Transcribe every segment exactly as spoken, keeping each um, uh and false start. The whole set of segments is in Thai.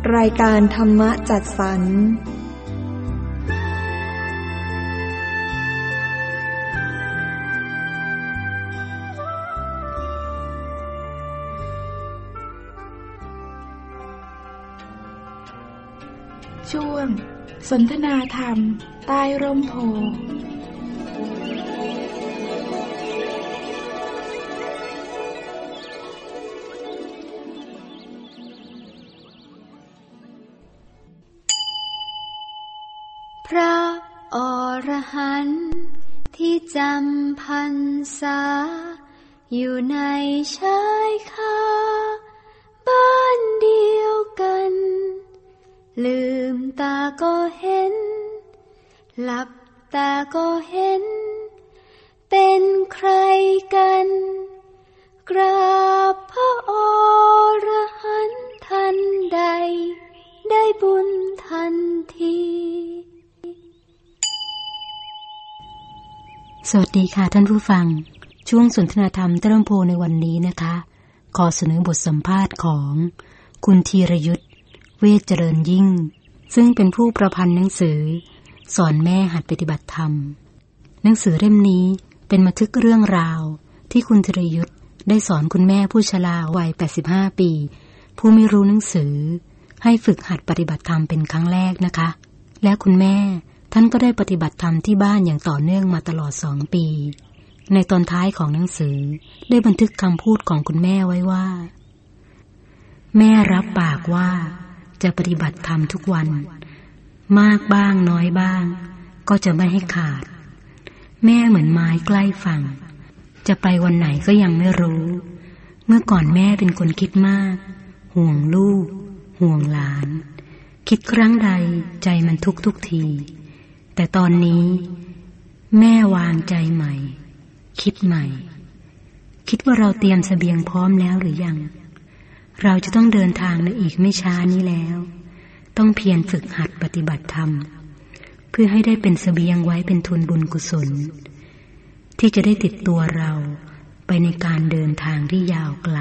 รายการธรรมะจัดสรรช่วงสนทนาธรรมใต้ร่มโพธิ์พระอรหันต์ที่จำพรรษาอยู่ในชายคาบ้านเดียวกันลืมตาก็เห็นหลับตาก็เห็นเป็นใครกันกราบพระอรหันต์ทันใดได้บุญทันทีสวัสดีค่ะท่านผู้ฟังช่วงสนทนาธรรมใต้ร่มโพธิ์ในวันนี้นะคะขอเสนอบทสัมภาษณ์ของคุณธีรยุทธเวชเจริญยิ่งซึ่งเป็นผู้ประพันธ์หนังสือสอนแม่หัดปฏิบัติธรรมหนังสือเล่มนี้เป็นบันทึกเรื่องราวที่คุณธีรยุทธได้สอนคุณแม่ผู้ชราวัยแปดสิบห้าปีผู้ไม่รู้หนังสือให้ฝึกหัดปฏิบัติธรรมเป็นครั้งแรกนะคะและคุณแม่ท่านก็ได้ปฏิบัติธรรมที่บ้านอย่างต่อเนื่องมาตลอดสองปีในตอนท้ายของหนังสือได้บันทึกคำพูดของคุณแม่ไว้ว่าแม่รับปากว่าจะปฏิบัติธรรมทุกวันมากบ้างน้อยบ้างก็จะไม่ให้ขาดแม่เหมือนไม้ใกล้ฝั่งจะไปวันไหนก็ยังไม่รู้เมื่อก่อนแม่เป็นคนคิดมากห่วงลูกห่วงหลานคิดครั้งใดใจมันทุกทุกทีแต่ตอนนี้แม่วางใจใหม่คิดใหม่คิดว่าเราเตรียมเสบียงพร้อมแล้วหรือยังเราจะต้องเดินทางในอีกไม่ช้านี้แล้วต้องเพียรฝึกหัดปฏิบัติธรรมเพื่อให้ได้เป็นเสบียงไว้เป็นทุนบุญกุศลที่จะได้ติดตัวเราไปในการเดินทางที่ยาวไกล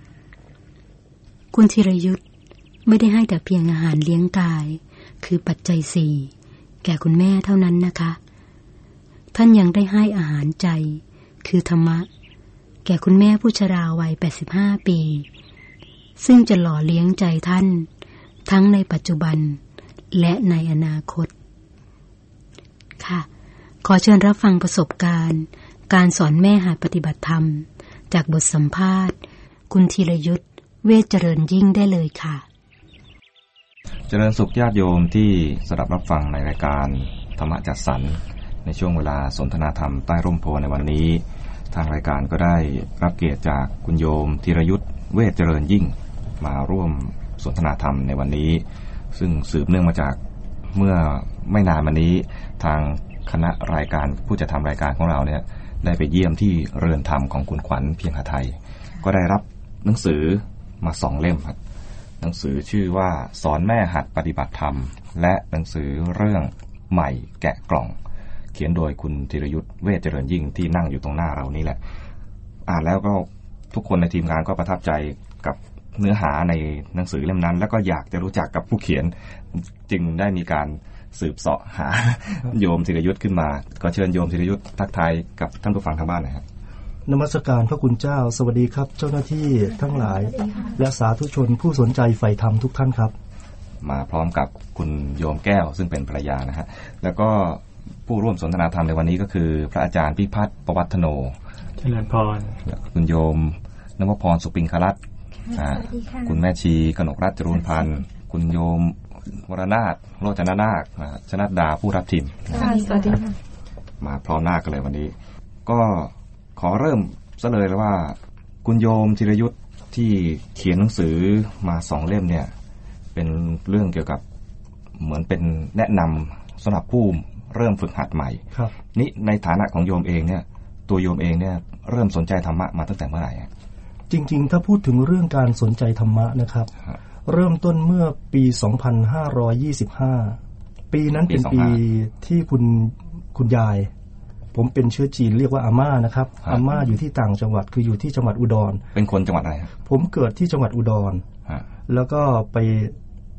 คุณธีรยุทธไม่ได้ให้แต่เพียงอาหารเลี้ยงกายคือปัจจัยสี่แก่คุณแม่เท่านั้นนะคะท่านยังได้ให้อาหารใจคือธรรมะแก่คุณแม่ผู้ชราวัยแปดสิบห้าปีซึ่งจะหล่อเลี้ยงใจท่านทั้งในปัจจุบันและในอนาคตค่ะขอเชิญรับฟังประสบการณ์การสอนแม่หัดปฏิบัติธรรมจากบทสัมภาษณ์คุณธีรยุทธเวชเจริญยิ่งได้เลยค่ะเจริญสุขญาติโยมที่สดับรับฟังในรายการธรรมะจัดสรรในช่วงเวลาสนทนาธรรมใต้ร่มโพในวันนี้ทางรายการก็ได้รับเกียรติจากคุณโยมธีรยุทธเวชเจริญยิ่งมาร่วมสนทนาธรรมในวันนี้ซึ่งสืบเนื่องมาจากเมื่อไม่นานมานี้ทางคณะรายการผู้จัดทำรายการของเราเนี่ยได้ไปเยี่ยมที่เรือนธรรมของคุณขวัญเพียงหไทยก็ได้รับหนังสือมาสองเล่มครับหนังสือชื่อว่าสอนแม่หัดปฏิบัติธรรมและหนังสือเรื่องใหม่แกะกล่องเขียนโดยคุณธีรยุทธเวชเจริญยิ่งที่นั่งอยู่ตรงหน้าเรานี่แหละอ่านแล้วก็ทุกคนในทีมงานก็ประทับใจกับเนื้อหาในหนังสือเล่มนั้นแล้วก็อยากจะรู้จักกับผู้เขียนจึงได้มีการสืบเสาะหาโยมธีรยุทธขึ้นมาก็เชิญโยมธีรยุทธทักทายกับท่านผู้ฟังทางบ้านหน่อยครับนมัสการพระคุณเจ้าสวัสดีครับเจ้าหน้าที่ทั้งหลายและสาธุชนผู้สนใจใฝ่ธรรมทุกท่านครับมาพร้อมกับคุณโยมแก้วซึ่งเป็นภรรยานะฮะแล้วก็ผู้ร่วมสนทนาธรรมในวันนี้ก็คือพระอาจารย์พิพัฒน์ประวัฒโนเจริญพรคุณโยมนวพรสุปิงครัตน์คุณแม่ชีกนกรัตน์จรูนพันธ์คุณโยมวรนาถโรจนนาคชนัดดาผู้รับทิมสวัสดีค่ะมาพร้อมหน้ากันเลยวันนี้ก็ขอเริ่มซะเลยแล้วว่าคุณโยมธีรยุทธที่เขียนหนังสือมาสองเล่มเนี่ยเป็นเรื่องเกี่ยวกับเหมือนเป็นแนะนำสำหรับผู้เริ่มฝึกหัดใหม่นี่ในฐานะของโยมเองเนี่ยตัวโยมเองเนี่ยเริ่มสนใจธรรมะมาตั้งแต่เมื่อไหร่จริงๆถ้าพูดถึงเรื่องการสนใจธรรมะนะครับเริ่มต้นเมื่อปีสองพันห้าร้อยยี่สิบห้าปีนั้นเป็นปีที่คุณคุณยายผมเป็นเชื้อจีนเรียกว่าอาม่านะครับอาม่าอยู่ที่ต่างจังหวัดคืออยู่ที่จังหวัดอุดรเป็นคนจังหวัดอะไรผมเกิดที่จังหวัดอุดรแล้วก็ไป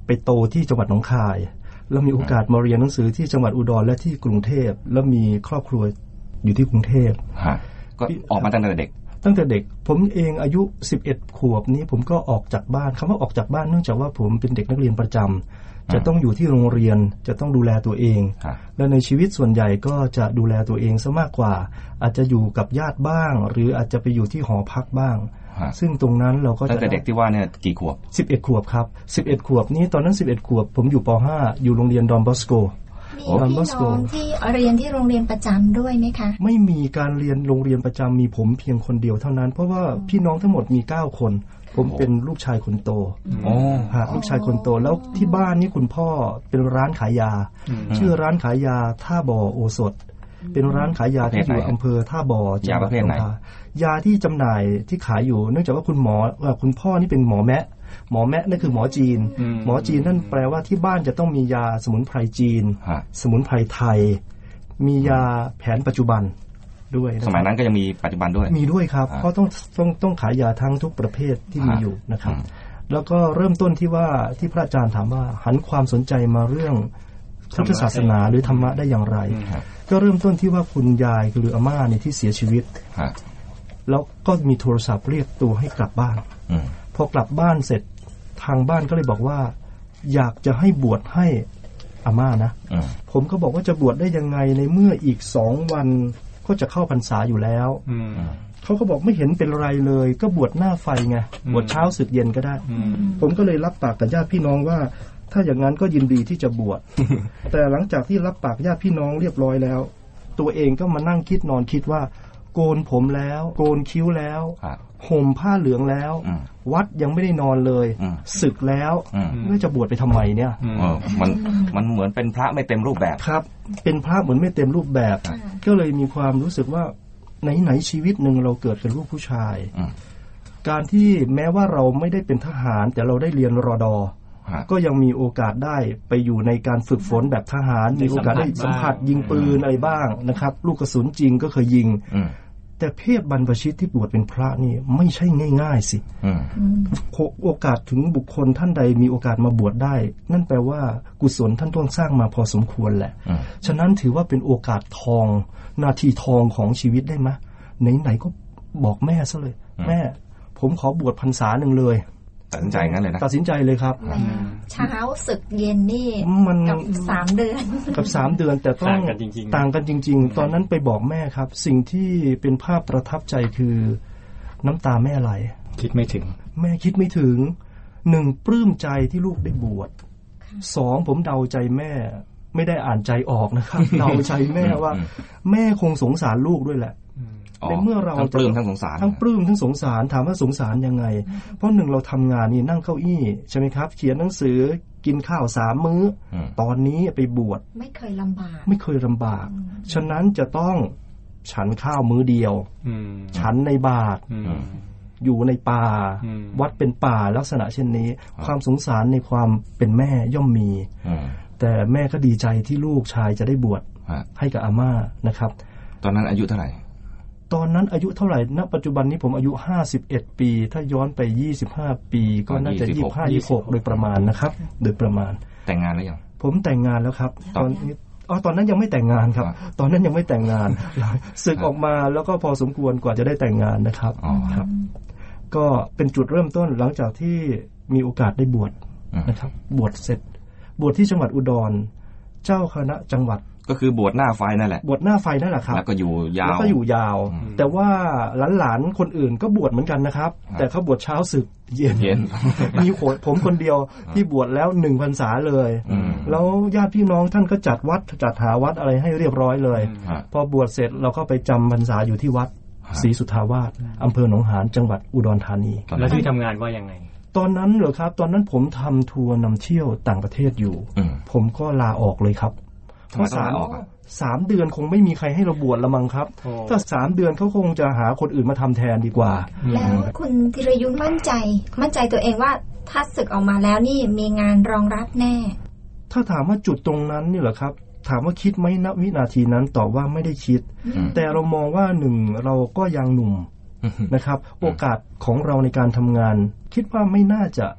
ไปโตที่จังหวัดหนองคายแล้วมีโอกาสมาเรียนหนังสือที่จังหวัดอุดรและที่กรุงเทพแล้วมีครอบครัวอยู่ที่กรุงเทพก็ออกมาตั้งแต่เด็กตั้งแต่เด็กผมเองอายุสิบเอ็ดขวบนี้ผมก็ออกจากบ้านคำว่าออกจากบ้านเนื่องจากว่าผมเป็นเด็กนักเรียนประจำจะต้องอยู่ที่โรงเรียนจะต้องดูแลตัวเองและในชีวิตส่วนใหญ่ก็จะดูแลตัวเองซะมากกว่าอาจจะอยู่กับญาติบ้างหรืออาจจะไปอยู่ที่หอพักบ้างซึ่งตรงนั้นเราก็จะตั้งแต่เด็กที่ว่าเนี่ยกี่ขวบสิบเอ็ดขวบครับสิบเอ็ดขวบนี้ตอนนั้นสิบเอ็ดขวบผมอยู่ป ห้าอยู่โรงเรียนดอนบอสโกมีพี่น้องที่เรียนที่โรงเรียนประจำด้วยไหมคะไม่มีการเรียนโรงเรียนประจำมีผมเพียงคนเดียวเท่านั้นเพราะว่าพี่น้องทั้งหมดมีเก้าคนผมเป็นลูกชายคนโตอ๋อฮะลูกชายคนโตแล้วที่บ้านนี่คุณพ่อเป็นร้านขายยาชื่อร้านขายยาท่าบ่อโอสถเป็นร้านขายยาที่อยู่อำเภอท่าบ่อจังหวัดสงขลายาที่จำหน่ายที่ขายอยู่เนื่องจากว่าคุณหมอคุณพ่อนี่เป็นหมอแมะหมอแมะนั่นคือหมอจีนหมอจีนนั่นแปลว่าที่บ้านจะต้องมียาสมุนไพรจีนสมุนไพรไทยมียาแผนปัจจุบันด้วยสมัยนั้นก็ยังมีปัจจุบันด้วยมีด้วยครับเพราะต้องต้องต้องขายยาทั้งทุกประเภทที่มีอยู่นะครับแล้วก็เริ่มต้นที่ว่าที่พระอาจารย์ถามว่าหันความสนใจมาเรื่องพุทธศาสนาหรือธรรมะได้อย่างไรก็เริ่มต้นที่ว่าคุณยายหรืออาม่าเนี่ยที่เสียชีวิตแล้วก็มีโทรศัพท์เรียกตัวให้กลับบ้านพอกลับบ้านเสร็จทางบ้านก็เลยบอกว่าอยากจะให้บวชให้อาม่านะผมก็บอกว่าจะบวชได้ยังไงในเมื่ออีกสองวันก็จะเข้าพรรษาอยู่แล้วเขาก็บอกไม่เห็นเป็นไรเลยก็บวชหน้าไฟไงบวชเช้าสึกเย็นก็ได้ผมก็เลยรับปากกับญาติพี่น้องว่าถ้าอย่างนั้นก็ยินดีที่จะบวช แต่หลังจากที่รับปากญาติพี่น้องเรียบร้อยแล้วตัวเองก็มานั่งคิดนอนคิดว่าโกนผมแล้วโกนคิ้วแล้วห่มผ้าเหลืองแล้ววัดยังไม่ได้นอนเลยศึกแล้วเมื่อจะบวชไปทำไมเนี่ยมันมันเหมือนเป็นพระไม่เต็มรูปแบบครับเป็นพระเหมือนไม่เต็มรูปแบบก็เลยมีความรู้สึกว่าไหนๆชีวิตหนึ่งเราเกิดเป็นลูกผู้ชายการที่แม้ว่าเราไม่ได้เป็นทหารแต่เราได้เรียนรด.ก็ยังมีโอกาสได้ไปอยู่ในการฝึกฝนแบบทหารมีโอกาสได้สัมผัสยิงปืนอะไรบ้างนะครับลูกกระสุนจริงก็เคยยิงแต่เพศบรรพชิตที่บวชเป็นพระนี่ไม่ใช่ง่ายๆสิโอกาสถึงบุคคลท่านใดมีโอกาสมาบวชได้นั่นแปลว่ากุศลท่านต้องสร้างมาพอสมควรแหละฉะนั้นถือว่าเป็นโอกาสทองนาทีทองของชีวิตได้ไหมไหนๆก็บอกแม่ซะเลยแม่ผมขอบวชพรรษาหนึ่งเลยตัดสินใจงั้นเลยนะตัดสินใจเลยครับเช้าศึกเย็นนี่กับสามเดือนกับสามเดือนแต่ต้องต่างกันจริงๆต่างกันจริงๆตอนนั้นไปบอกแม่ครับสิ่งที่เป็นภาพประทับใจคือน้ำตาแม่ไหลคิดไม่ถึงแม่คิดไม่ถึงหนึ่งปลื้มใจที่ลูกได้บวชสองผมเดาใจแม่ไม่ได้อ่านใจออกนะครับเดาใจแม่ว่าแม่คงสงสารลูกด้วยแหละในเมื่อเราทั้งปลื้มทั้งสงสารทั้งปลื้มทั้งสงสารถามว่าสงสารยังไงเพราะหนึ่งเราทำงานนี่นั่งเก้าอี้ใช่ไหมครับเขียนหนังสือกินข้าวสามมื้อตอนนี้ไปบวชไม่เคยลำบากไม่เคยลำบากฉะนั้นจะต้องฉันข้าวมื้อเดียวฉันในบาตรอยู่ในป่าวัดเป็นป่าลักษณะเช่นนี้ความสงสารในความเป็นแม่ย่อมมีแต่แม่ก็ดีใจที่ลูกชายจะได้บวชให้กับอาม่านะครับตอนนั้นอายุเท่าไหร่ตอนนั้นอายุเท่าไหร่ณปัจจุบันนี้ผมอายุห้าสิบเอ็ดปีถ้าย้อนไปยี่สิบห้าปีก็น่าจะยี่สิบห้า ยี่สิบหกโดยประมาณนะครับโดยประมาณแต่งงานแล้วยังผมแต่งงานแล้วครับตอนนี้อ๋อตอนนั้นยังไม่แต่งงานครับตอนนั้นยังไม่แต่งงานศึกออกมาแล้วก็พอสมควรกว่าจะได้แต่งงานนะครับครับก็เป็นจุดเริ่มต้นหลังจากที่มีโอกาสได้บวชนะครับบวชเสร็จบวชที่จังหวัดอุดรเจ้าคณะจังหวัดก็คือบวชหน้าไฟนั่นแหละบวชหน้าไฟนั่นแหละครับแล้วก็อยู่ยาวแล้วก็อยู่ยาวแต่ว่าหลานๆคนอื่นก็บวชเหมือนกันนะครับแต่เขาบวชเช้าสึกเย็น มีผมคนเดียวที่บวชแล้วหนึ่งพรรษาเลยแล้วญาติพี่น้องท่านก็จัดวัดจัดหาวัดอะไรให้เรียบร้อยเลยพอบวชเสร็จเราก็ไปจำพรรษาอยู่ที่วัดศรีสุทธาวาสอำเภอหนองหานจังหวัดอุดรธานีแล้วที่ทำงานว่ายังไงตอนนั้นเหรอครับตอนนั้นผมทำทัวร์นำเที่ยวต่างประเทศอยู่ผมก็ลาออกเลยครับเพราะสามสามเดือนคงไม่มีใครให้เราบวชละมั้งครับถ้าสามเดือนเขาคงจะหาคนอื่นมาทำแทนดีกว่าแล้วคุณธีรยุทธมั่นใจมั่นใจตัวเองว่าถ้าศึกออกมาแล้วนี่มีงานรองรับแน่ถ้าถามว่าจุดตรงนั้นนี่เหรอครับถามว่าคิดไหมณวินาทีนั้นตอบว่าไม่ได้คิดแต่เรามองว่าหนึ่งเราก็ยังหนุ่มนะครับโอกาสของเราในการทำงานคิดว่าไม่น่าจะ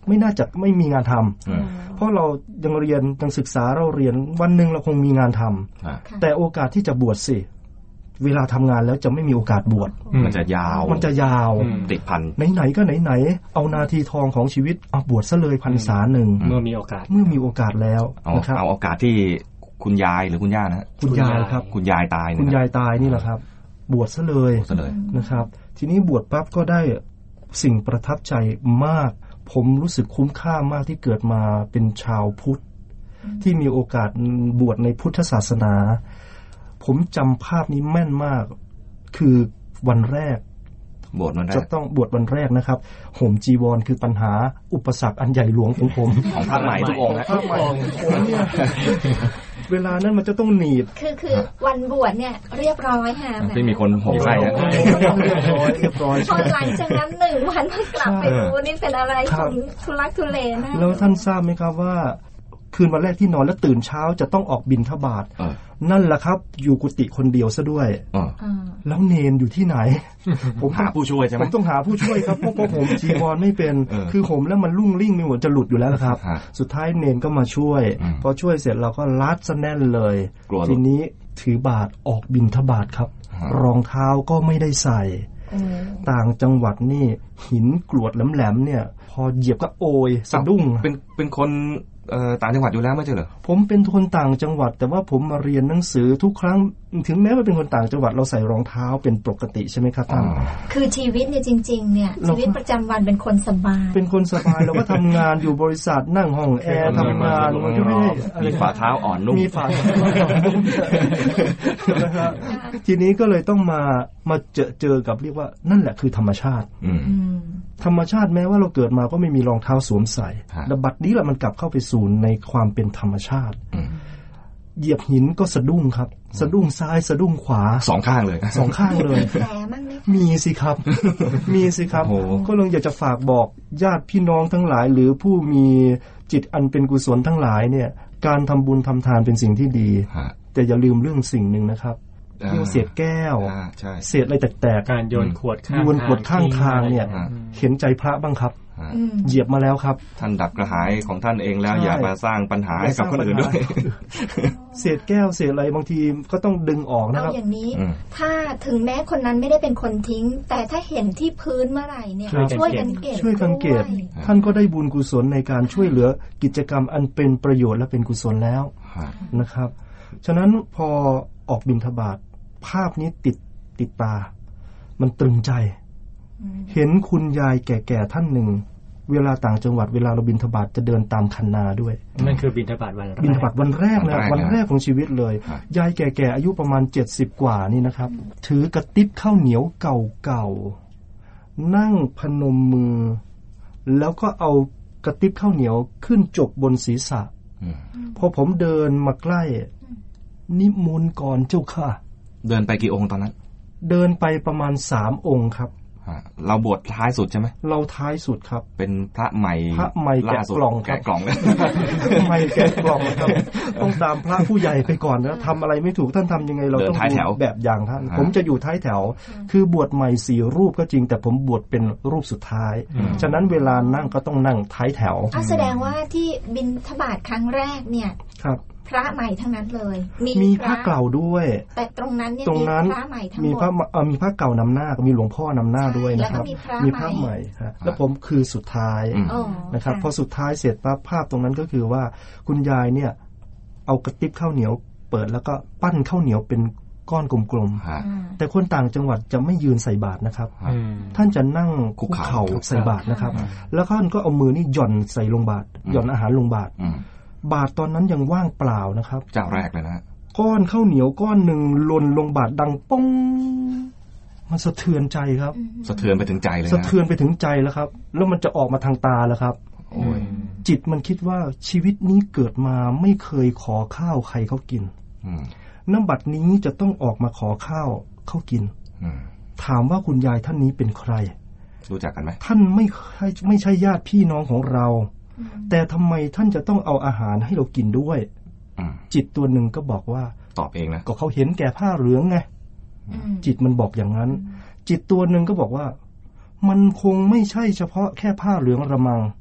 ไม่น่าจะไม่มีงานทำเพราะเรายังเรียนยังศึกษาเราเรียนวันหนึ่งเราคงมีงานทำแต่โอกาสที่จะบวชสิเวลาทำงานแล้วจะไม่มีโอกาสบวชมันจะยาวมันจะยาวติดพันไหนๆก็ไหนๆเอานาทีทองของชีวิตเอาบวชซะเลยพรรษาหนึ่งเมื่อมีโอกาสเมื่อมีโอกาสแล้วนะครับเอาโอกาสที่คุณยายหรือคุณย่านะคุณยายครับคุณยายตายคุณยายตายนี่แหละครับบวชซะเลยนะครับทีนี้บวชปั๊บก็ได้สิ่งประทับใจมากผมรู้สึกคุ้มค่ามากที่เกิดมาเป็นชาวพุทธที่มีโอกาสบวชในพุทธศาสนาผมจำภาพนี้แม่นมากคือวันแรกบวชวันแรกจะต้องบวชวันแรกนะครับห่มจีวรคือปัญหาอุปสรรคอันใหญ่หลวงของผมของพระใหม่ทุกองค์นะพระใหม่ผมเนี่ยเวลานั้นมันจะต้องหนีบคือคือวันบวชเนี่ยเรียบร้อยค่ะไม่มีคนห่มใส่นะเรียบร้อยเรียบร้อยพอหลังจากนั้นหนึ่งวันมันกลับไปดูนี่เป็นอะไรทุลักทุเลนะแล้วท่านทราบไหมครับว่าคืนวันแรกที่นอนแล้วตื่นเช้าจะต้องออกบิณฑบาตนั่นแหละครับอยู่กุฏิคนเดียวซะด้วยแล้วเนนอยู่ที่ไหนผมหาผู้ช่วยใช่ไหมผมต้องหาผู้ช่วยครับเพราะผมจีวรไม่เป็นคือผมแล้วมันลุ่งลิ่งไม่หมดจะหลุดอยู่แล้วครับสุดท้ายเนนก็มาช่วยพอช่วยเสร็จเราก็ลัดซะแน่นเลยทีนี้ถือบาตรออกบิณฑบาตครับรองเท้าก็ไม่ได้ใส่ต่างจังหวัดนี่หินกรวดแหลมๆเนี่ยพอเหยียบก็โอยสะดุ้งเป็นเป็นคนต่างจังหวัดอยู่แล้วไม่ใช่เหรอผมเป็นคนต่างจังหวัดแต่ว่าผมมาเรียนหนังสือทุกครั้งถึงแม้ว่าเป็นคนต่างจังหวัดเราใส่รองเท้าเป็นปกติใช่ไหมครับท่านคือชีวิตเนี่ยจริงๆเนี่ยชีวิตประจำวันเป็นคนสบายเป็นคนสบายเราก็ทำงานอยู่บริษัทนั่งห้องแอร์ทำงานมันก็ไม่ได้มีฝ่าเท้าอ่อนนุ่มมีฝ่าเท้าอ่อนนุ่มนะครับทีนี้ก็เลยต้องมามาเจอเจอกับเรียกว่านั่นแหละคือธรรมชาติธรรมชาติแม้ว่าเราเกิดมาก็ไม่มีรองเท้าสวมใส่แต่บัดนี้แหละมันกลับเข้าไปสู่ในความเป็นธรรมชาติเหยียบหินก็สะดุ้งครับสะดุ้งซ้ายสะดุ้งขวาสองข้างเลยสองข้างเลยแผลมั้งไหมมีสิครับมีสิครับก็เลยอยากจะฝากบอกญาติพี่น้องทั้งหลายหรือผู้มีจิตอันเป็นกุศลทั้งหลายเนี่ยการทำบุญทำทานเป็นสิ่งที่ดีแต่อย่าลืมเรื่องสิ่งหนึ่งนะครับเรื่องเศษแก้วเศษอะไรแตกๆการโยนขวดข้างโยนขวดข้างทางเนี่ยเห็นใจพระบ้างครับเหยียบมาแล้วครับท่านดับกระหายของท่านเองแล้วอย่ามาสร้างปัญหาให้กับคนอื่นด้วยเศษแก้วเศษอะไรบางทีก็ต้องดึงออกนะครับเอาอย่างนี้ถ้าถึงแม้คนนั้นไม่ได้เป็นคนทิ้งแต่ถ้าเห็นที่พื้นเมื่อไหร่เนี่ยช่วยกันเก็บช่วยกันเก็บท่านก็ได้บุญกุศลในการช่วยเหลือกิจกรรมอันเป็นประโยชน์และเป็นกุศลแล้วนะครับฉะนั้นพอออกบิณฑบาตภาพนี้ติดติดตามันตรึงใจเห็นคุณยายแก่ๆท่านหนึ่งเวลาต่างจังหวัดเวลาเราบิณฑบาตจะเดินตามคันนาด้วยนั่นคือบิณฑบาตวันแรกบิณฑบาตวันแรกนะวันแรกของชีวิตเลยยายแก่ๆอายุประมาณเจ็ดสิบกว่านี่นะครับถือกระติบข้าวเหนียวเก่าๆนั่งพนมมือแล้วก็เอากระติบข้าวเหนียวขึ้นจบบนศีรษะพอผมเดินมาใกล้นิมนต์ก่อนเจ้าค่ะเดินไปกี่องค์ตอนนั้นเดินไปประมาณสามองค์ครับเราบวชท้ายสุดใช่ไหมเราท้ายสุดครับเป็นพระใหม่พระใหม่แกะกล่องแกะกล่องใหม่แกะกล่องครับต้องตามพระผู้ใหญ่ไปก่อนนะทำอะไรไม่ถูกท่านทำยังไงเราต้องดูแบบอย่างท่านผมจะอยู่ท้ายแถวคือบวชใหม่สี่รูปก็จริงแต่ผมบวชเป็นรูปสุดท้ายฉะนั้นเวลานั่งก็ต้องนั่งท้ายแถวแสดงว่าที่บิณฑบาตครั้งแรกเนี่ยครับพระใหม่ทั้งนั้นเลยมีพระเก่าด้วยแต่ตรงนั้นเนี่ยมีพระใหม่ทั้งหมดมีพระเอ่อมีพระเก่านำหน้ามีหลวงพ่อนำหน้าด้วยนะครับมีพระใหม่ครับแล้วผมคือสุดท้ายนะครับพอสุดท้ายเสร็จปั๊บภาพตรงนั้นก็คือว่าคุณยายเนี่ยเอากระติบข้าวเหนียวเปิดแล้วก็ปั้นข้าวเหนียวเป็นก้อนกลมๆแต่คนต่างจังหวัดจะไม่ยืนใส่บาตรนะครับท่านจะนั่งคุกเข่าใส่บาตรนะครับแล้วท่านก็เอามือนี่หย่อนใส่ลงบาตรหย่อนอาหารลงบาตรบาตรตอนนั้นยังว่างเปล่านะครับเจ้าแรกเลยนะก้อนข้าวเหนียวก้อนหนึ่งหล่นลงบาตรดังป้องมันสะเทือนใจครับสะเทือนไปถึงใจเลยนะสะเทือนไปถึงใจแล้วครับแล้วมันจะออกมาทางตาแล้วครับโอ้ยจิตมันคิดว่าชีวิตนี้เกิดมาไม่เคยขอข้าวใครเขากินน้ำบัดนี้จะต้องออกมาขอข้าวเขากินถามว่าคุณยายท่านนี้เป็นใครรู้จักกันไหมท่านไม่ไม่ใช่ญาติพี่น้องของเราแต่ทำไมท่านจะต้องเอาอาหารให้เรากินด้วยจิตตัวหนึ่งก็บอกว่าตอบเองนะก็เขาเห็นแก่ผ้าเหลืองไงจิตมันบอกอย่างนั้นจิตตัวหนึ่งก็บอกว่ามันคงไม่ใช่เฉพาะแค่ผ้าเหลืองระมัง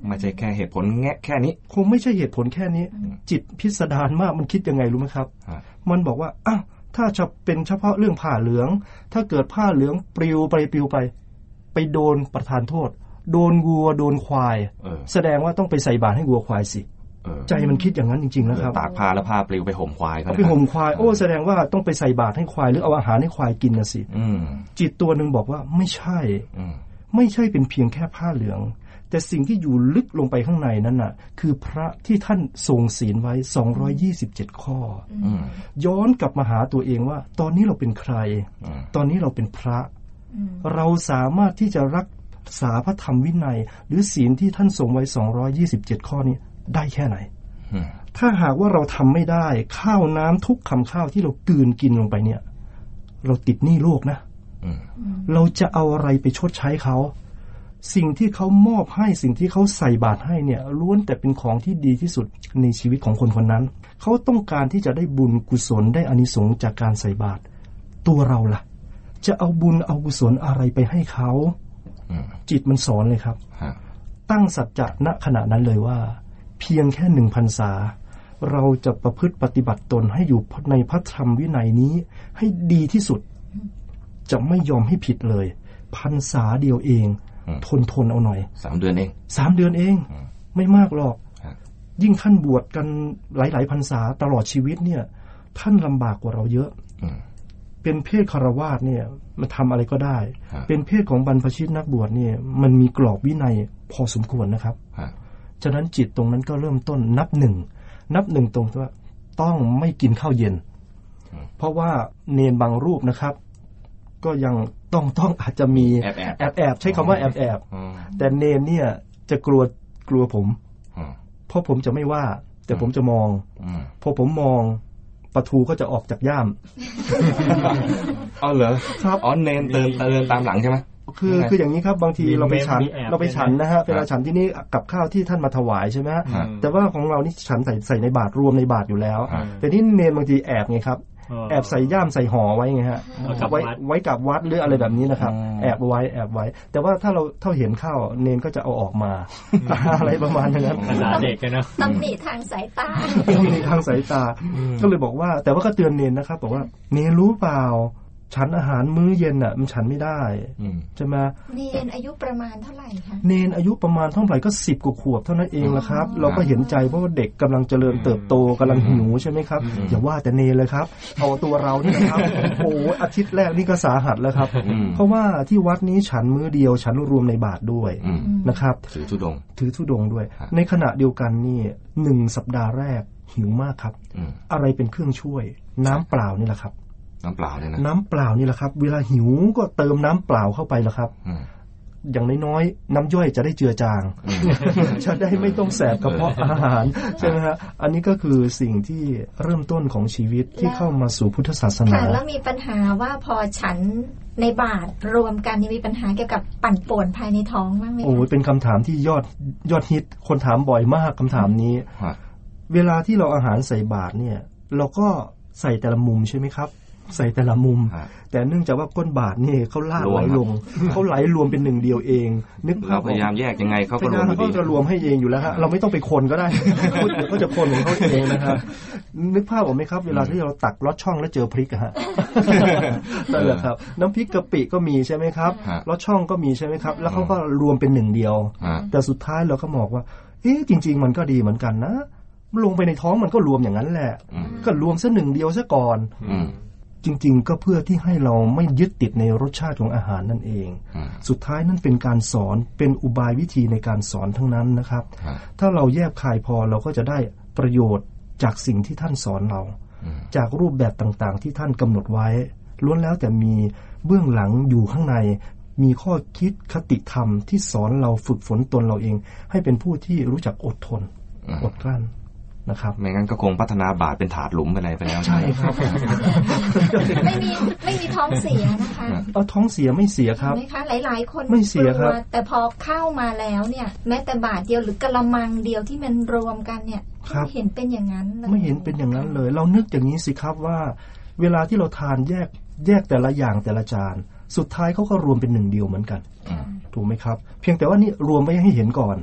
ไม่ใช่แค่เหตุผลแงะแค่นี้คงไม่ใช่เหตุผลแค่นี้จิตพิสดารมากมันคิดยังไงรู้ไหมครับมันบอกว่าอ้าวถ้าจะเป็นเฉพาะเรื่องผ้าเหลืองถ้าเกิดผ้าเหลืองปลิวไปปลิวไปไปโดนประทานโทษโดนวัวโดนควายแสดงว่าต้องไปใส่บาตรให้วัวควายสิใจมันคิดอย่างนั้นจริงๆนะครับตากผ้าแล้วผ้าปลิวไปห่มควายเอาไปห่มควายโอ้แสดงว่าต้องไปใส่บาตรให้ควายหรือเอาอาหารให้ควายกินนะสิจิตตัวนึงบอกว่าไม่ใช่ไม่ใช่เป็นเพียงแค่ผ้าเหลืองแต่สิ่งที่อยู่ลึกลงไปข้างในนั้นน่ะคือพระที่ท่านทรงศีลไว้สองร้อยยี่สิบเจ็ดข้อย้อนกลับมาหาตัวเองว่าตอนนี้เราเป็นใครตอนนี้เราเป็นพระเราสามารถที่จะรักษาพระธรรมวินัยหรือศีลที่ท่านทรงไว้สองร้อยยี่สิบเจ็ดข้อนี้ได้แค่ไหนถ้าหากว่าเราทำไม่ได้ข้าวน้ำทุกคำข้าวที่เรากลืนกินลงไปเนี่ยเราติดหนี้โลกนะเราจะเอาอะไรไปชดใช้เขาสิ่งที่เขามอบให้สิ่งที่เขาใส่บาตรให้เนี่ยล้วนแต่เป็นของที่ดีที่สุดในชีวิตของคนคนนั้นเขาต้องการที่จะได้บุญกุศลได้อานิสงส์จากการใส่บาตรตัวเราล่ะจะเอาบุญเอากุศลอะไรไปให้เขาจิตมันสอนเลยครับตั้งสัจจะณขณะนั้นเลยว่าเพียงแค่หนึ่งพรรษาเราจะประพฤติปฏิบัติตนให้อยู่ในพระธรรมวินัยนี้ให้ดีที่สุดจะไม่ยอมให้ผิดเลยพรรษาเดียวเองทนทนเอาหน่อยสามเดือนเองสามเดือนเองไม่มากหรอกยิ่งท่านบวชกันหลายๆพรรษาตลอดชีวิตเนี่ยท่านลำบากกว่าเราเยอะเป็นเพศคฤหัสถ์เนี่ยมันทำอะไรก็ได้เป็นเพศของบรรพชิตนักบวชเนี่ยมันมีกรอบวินัยพอสมควรนะครับฉะนั้นจิตตรงนั้นก็เริ่มต้นนับหนึ่งนับหนึ่งตรงที่ว่าต้องไม่กินข้าวเย็นเพราะว่าเนนบางรูปนะครับก็ยังต้องต้องอาจจะมีแอบแอบแอบใช้คำว่าแอบแอบแต่เนนเนี่ยจะกลัวกลัวผมเพราะผมจะไม่ว่าแต่ผมจะมองพอผมมองปลาทูก็จะออกจากย่ามอ๋อเหรอครับอ๋อเนนเดินเดินตามหลังใช่ไหมคือคืออย่างนี้ครับบางทีเราไปฉันเราไปฉันนะฮะเวลาฉันที่นี่กับข้าวที่ท่านมาถวายใช่ไหมฮะแต่ว่าของเรานี่ฉันใส่ใส่ในบาตรรวมในบาตรอยู่แล้วแต่นี่เนนบางทีแอบไงครับแอบใส่ย่ามใส่ห่อไว้ไงฮะไว้ไว้กับวัดหรืออะไรแบบนี้นะครับแอบไว้แอบไว้แต่ว่าถ้าเราถ้าเห็นข้าวเนนก็จะเอาออกมาอะไรประมาณนั้นภาษาเด็กกันนะตำหนิทางสายตาตำหนิทางสายตาก็เลยบอกว่าแต่ว่าก็เตือนเนนนะครับบอกว่าเนนรู้เปล่าฉันอาหารมื้อเย็นน่ะมันฉันไม่ได้ใช่ไหมเนนอายุประมาณเท่าไหร่คะเนนอายุประมาณเท่าไหร่ก็สิบกว่าขวบเท่านั้นเองละครับเราก็เห็นใจเพราะว่าเด็กกำลังเจริญเติบโตกำลังหิวใช่ไหมครับอย่าว่าแต่เนนเลยครับเอาตัวเรานี่นะครับโอ้อาทิตย์แรกนี่ก็สาหัสแล้วครับเพราะว่าที่วัดนี้ฉันมื้อเดียวฉันรวมในบาตรด้วยนะครับถือธุดงค์ถือธุดงค์ด้วยในขณะเดียวกันนี่หนึ่งสัปดาห์แรกหิวมากครับอะไรเป็นเครื่องช่วยน้ำเปล่านี่แหละครับน้ำเปล่าเนี่ยนะน้ำเปล่านี่แหละครับเวลาหิวก็เติมน้ำเปล่าเข้าไปแล้วครับอย่างน้อยๆน้ำย่อยจะได้เจือจางจะได้ไม่ต้องแสบกระเพาะอาหารใช่ไหมฮะอันนี้ก็คือสิ่งที่เริ่มต้นของชีวิตที่เข้ามาสู่พุทธศาสนาแล้วมีปัญหาว่าพอฉันในบาตรรวมกันมีปัญหาเกี่ยวกับปั่นป่วนภายในท้องบ้างไหมโอ้ยเป็นคำถามที่ยอดยอดฮิตคนถามบ่อยมากคำถามนี้เวลาที่เราอาหารใส่บาตรเนี่ยเราก็ใส่แต่ละมุมใช่ไหมครับใส่แต่ละมุมแต่เนื่องจากว่าก้นบาตรนี่เขาลากไหลลงเขาไหลรวมเป็นหนึ่งเดียวเองนึกภาพพยายามแยกยังไงเขาก็รวมเขาจะรวมให้เองอยู่แล้วฮะเราไม่ต้องไปคนก็ได้เขาจะคนของเขาเองนะครับนึกภาพออกไหมครับเวลาที่เราตักลอดช่องแล้วเจอพริกอะฮะนั่นแหละครับน้ำพริกกะปิก็มีใช่ไหมครับลอดช่องก็มีใช่ไหมครับแล้วเขาก็รวมเป็นหนึ่งเดียวแต่สุดท้ายเราก็บอกว่าเอ๊ะจริงๆมันก็ดีเหมือนกันนะลงไปในท้องมันก็รวมอย่างนั้นแหละก็รวมซะหนึ่งเดียวซะก่อนจริงๆก็เพื่อที่ให้เราไม่ยึดติดในรสชาติของอาหารนั่นเองสุดท้ายนั่นเป็นการสอนเป็นอุบายวิธีในการสอนทั้งนั้นนะครับถ้าเราแยบคายพอเราก็จะได้ประโยชน์จากสิ่งที่ท่านสอนเราจากรูปแบบต่างๆที่ท่านกำหนดไว้ล้วนแล้วแต่มีเบื้องหลังอยู่ข้างในมีข้อคิดคติธรรมที่สอนเราฝึกฝนตนเราเองให้เป็นผู้ที่รู้จักอดทนอดกลั้นนะครับไม่งั้นก็คงพัฒนาบาตรเป็นถาดหลุมอะไรไปแล้วใช่ครับไม่มีไม่มีท้องเสียนะคะเอาท้องเสียไม่เสียครับไหมคะหลายๆคนไม่เสียครับแต่พอเข้ามาแล้วเนี่ยแม้แต่บาตรเดียวหรือกะละมังเดียวที่มันรวมกันเนี่ยไม่เห็นเป็นอย่างนั้นเลยไม่เห็นเป็นอย่างนั้นเลยเรานึกอย่างนี้สิครับว่าเวลาที่เราทานแยกแยกแต่ละอย่างแต่ละจานสุดท้ายเขาก็รวมเป็นหนึ่งเดียวเหมือนกันถูกไหมครับเพียงแต่ว่านี่รวมไว้ให้เห็นก่อน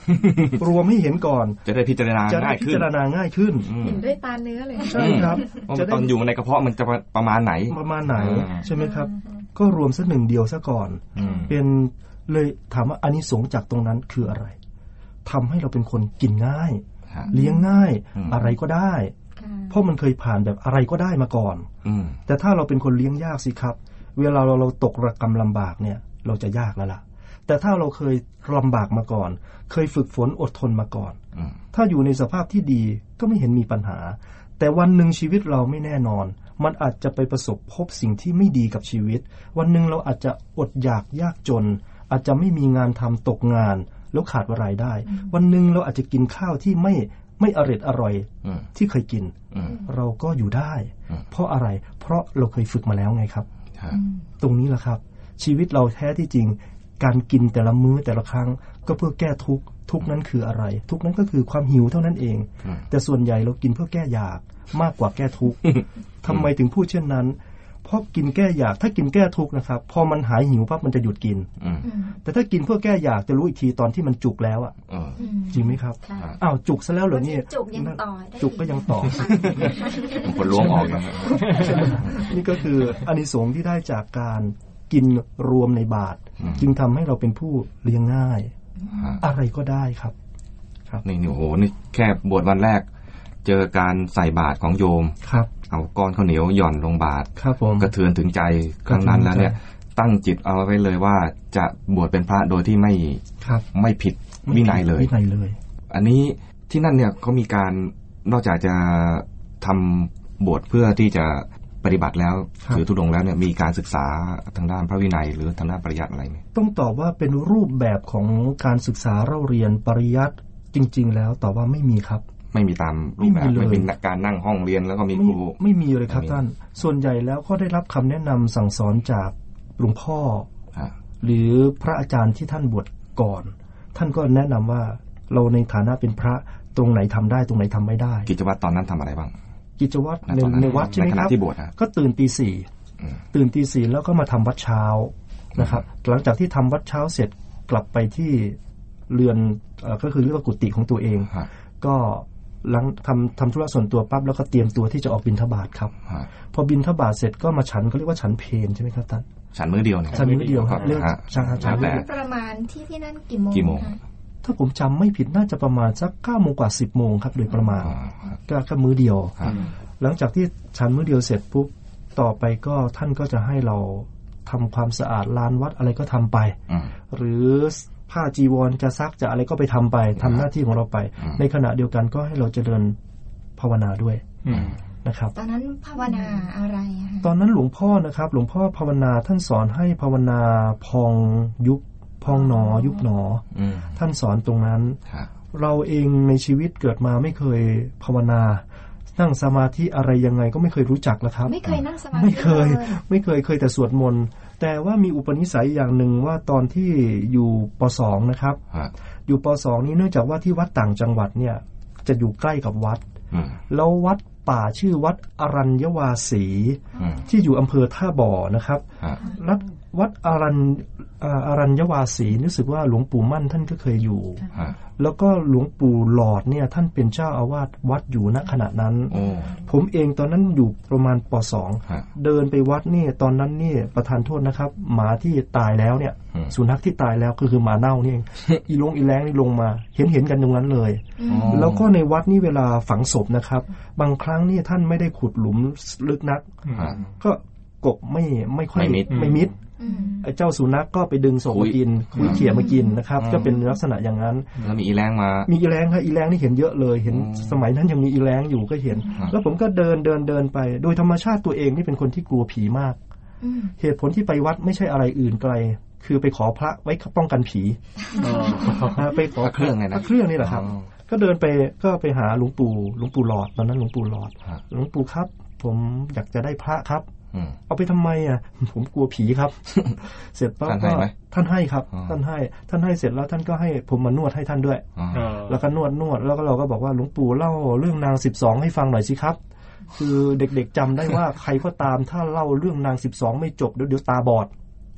รวมให้เห็นก่อนจะได้พิจารณาง่ายขึ้นจะได้พิจารณาง่ายขึ้นเห็นด้วยตาเนื้อเลยใช่ครับตอนอยู่ในกระเพาะมันจะประมาณไหนประมาณไหนใช่ไหมครับก็รวมสักหนึ่งเดียวซะก่อนเป็นเลยถามว่าอานิสงส์จากตรงนั้นคืออะไรทำให้เราเป็นคนกินง่ายเลี้ยงง่ายอะไรก็ได้เพราะมันเคยผ่านแบบอะไรก็ได้มาก่อนแต่ถ้าเราเป็นคนเลี้ยงยากสิครับเวลาเราเราตกระกำลำบากเนี่ยเราจะยากแล้วล่ะแต่ถ้าเราเคยลำบากมาก่อนเคยฝึกฝนอดทนมาก่อนถ้าอยู่ในสภาพที่ดีก็ไม่เห็นมีปัญหาแต่วันหนึ่งชีวิตเราไม่แน่นอนมันอาจจะไปประสบพบสิ่งที่ไม่ดีกับชีวิตวันหนึ่งเราอาจจะอดอยากยากจนอาจจะไม่มีงานทำตกงานแล้วขาดรายได้วันหนึ่งเราอาจจะกินข้าวที่ไม่ไม่อร่อยอร่อยที่เคยกินเราก็อยู่ได้เพราะอะไรเพราะเราเคยฝึกมาแล้วไงครับตรงนี้แหละครับชีวิตเราแท้ที่จริงการกินแต่ละมื้อแต่ละครั้งก็เพื่อแก้ทุกข์ทุกนั้นคืออะไรทุกนั้นก็คือความหิวเท่านั้นเองแต่ส่วนใหญ่เรากินเพื่อแก้อยากมากกว่าแก้ทุกข์ทำไมถึงพูดเช่นนั้นเพราะกินแก้อยากถ้ากินแก้ทุกข์นะครับพอมันหายหิวปั๊บมันจะหยุดกินแต่ถ้ากินเพื่อแก้อยากจะรู้อีกทีตอนที่มันจุกแล้วอ่ะจริงไหมครับอ้าวจุกซะแล้วเหรอเนี่ยจุกยังต่อจุกก็ยังต่อคนล้วงออกนะนี่ก็คืออานิสงส์ที่ได้จากการกินรวมในบาตรจึงทำให้เราเป็นผู้เลี้ยงง่ายอะไรก็ได้ครับครับนี่โอ้โหนี่แค่บวชวันแรกเจอการใส่บาตรของโยมครับเอาก้อนข้าวเหนียวหย่อนลงบาตรครับผมกระเทือนถึงใจครั้งนั้นแล้วเนี่ยตั้งจิตเอาไว้เลยว่าจะบวชเป็นพระโดยที่ไม่ไม่ผิดวินัยเลยวินัยเลยอันนี้ที่นั่นเนี่ยเขามีการนอกจากจะทำบวชเพื่อที่จะปฏิบัติแล้วถือธุดงค์แล้วเนี่ยมีการศึกษาทางด้านพระวินัยหรือทางด้านปริยัติอะไรไหมต้องตอบว่าเป็นรูปแบบของการศึกษาเล่าเรียนปริยัติจริงๆแล้วตอบว่าไม่มีครับไม่มีตามรูปแบบไม่เป็นการนั่งห้องเรียนแล้วก็มีครูไม่มีเลยครับท่านส่วนใหญ่แล้วก็ได้รับคำแนะนำสั่งสอนจากหลวงพ่อหรือพระอาจารย์ที่ท่านบวชก่อนท่านก็แนะนำว่าเราในฐานะเป็นพระตรงไหนทำได้ตรงไหนทำไม่ได้กิจวัตรตอนนั้นทำอะไรบ้างกิจวัตรในในวัดใช่ไหมครับก็ตื่นตีสี่ตื่นตีสี่แล้วก็มาทำวัดเช้านะครับหลังจากที่ทำวัดเช้าเสร็จกลับไปที่เรือนก็คือเรียกว่ากุฏิของตัวเองก็หลังทำทำธุระส่วนตัวปั๊บแล้วก็เตรียมตัวที่จะออกบิณฑบาตครับพอบิณฑบาตเสร็จก็มาฉันเขาเรียกว่าฉันเพลใช่ไหมครับท่านฉันมื้อเดียวเนี่ยฉันมื้อเดียวครับเรียกฉันฉันประมาณที่ที่นั่นกี่โมงกี่โมงถ้าผมจำไม่ผิดน่าจะประมาณสักเก้าโมงกว่าสิบโมงครับโดยประมาณก็แค่มื้อเดียวหลังจากที่ฉันมื้อเดียวเสร็จปุ๊บต่อไปก็ท่านก็จะให้เราทำความสะอาดลานวัดอะไรก็ทำไปหรือผ้าจีวรจะซักจะอะไรก็ไปทำไปทำหน้าที่ของเราไปในขณะเดียวกันก็ให้เราเจริญภาวนาด้วยนะครับตอนนั้นภาวนาอะไรตอนนั้นหลวงพ่อนะครับหลวงพ่อภาวนาท่านสอนให้ภาวนาพองยุบพองหนอยุบหนอท่านสอนตรงนั้นเราเองในชีวิตเกิดมาไม่เคยภาวนานั่งสมาธิอะไรยังไงก็ไม่เคยรู้จักแล้วครับไม่เคยนั่งสมาธิไม่เคยไม่เคยเคยแต่สวดมนต์แต่ว่ามีอุปนิสัยอย่างหนึ่งว่าตอนที่อยู่ป สอง นะครับอยู่ป สอง นี้เนื่องจากว่าที่วัดต่างจังหวัดเนี่ยจะอยู่ใกล้กับวัดแล้ววัดป่าชื่อวัดอรัญยวาสีที่อยู่อำเภอท่าบ่อนะครับวัดอรัญอรัญยวาสีรู้สึกว่าหลวงปู่มั่นท่านก็เคยอยู่แล้วก็หลวงปู่หลอดเนี่ยท่านเป็นเจ้าอาวาสวัดอยู่ณขณะนั้นผมเองตอนนั้นอยู่ประมาณป สอง เดินไปวัดนี่ตอนนั้นนี่ประทานโทษนะครับหมาที่ตายแล้วเนี่ยสุนัขที่ตายแล้วก็คือหมาเน่านี่เองอีลงอีแรงนี่ลงมาเห็นเห็นกันตรงนั้นเลยแล้วก็ในวัดนี่เวลาฝังศพนะครับบางครั้งนี่ท่านไม่ได้ขุดหลุมลึกนักก็กบไม่ไม่ค่อยไม่มิดเจ้าสุนัขก็ไปดึงศพมากินคุยเขี่ยมากินนะครับก็เป็นลักษณะอย่างนั้นแล้วมีอีแรงมามีอีแรงครับอีแรงนี่เห็นเยอะเลยเห็นสมัยนั้นยังมีอีแรงอยู่ก็เห็นแล้วผมก็เดินเดินเดินไปโดยธรรมชาติตัวเองนี่เป็นคนที่กลัวผีมากเหตุผลที่ไปวัดไม่ใช่อะไรอื่นไกลคือไปขอพระไว้ป้องกันผีไปขอเครื่องไงนะเครื่องนี่แหละครับก็เดินไปก็ไปหาหลวงปู่หลวงปู่หลอดตอนนั้นหลวงปู่หลอดหลวงปู่ครับผมอยากจะได้พระครับเอาไปทำไมอ่ะผมกลัวผีครับเสร็จปั๊บก็ท่านให้ครับท่านให้ท่านให้เสร็จแล้วท่านก็ให้ผมมานวดให้ท่านด้วยแล้วก็นวดนวดแล้วก็เราก็บอกว่าหลวงปู่เล่าเรื่องนางสิบสองให้ฟังหน่อยสิครับคือเด็กๆจำได้ว่าใครก็ตามถ้าเล่าเรื่องนางสิบสองไม่จบเดี๋ยวเดี๋ยวตาบอด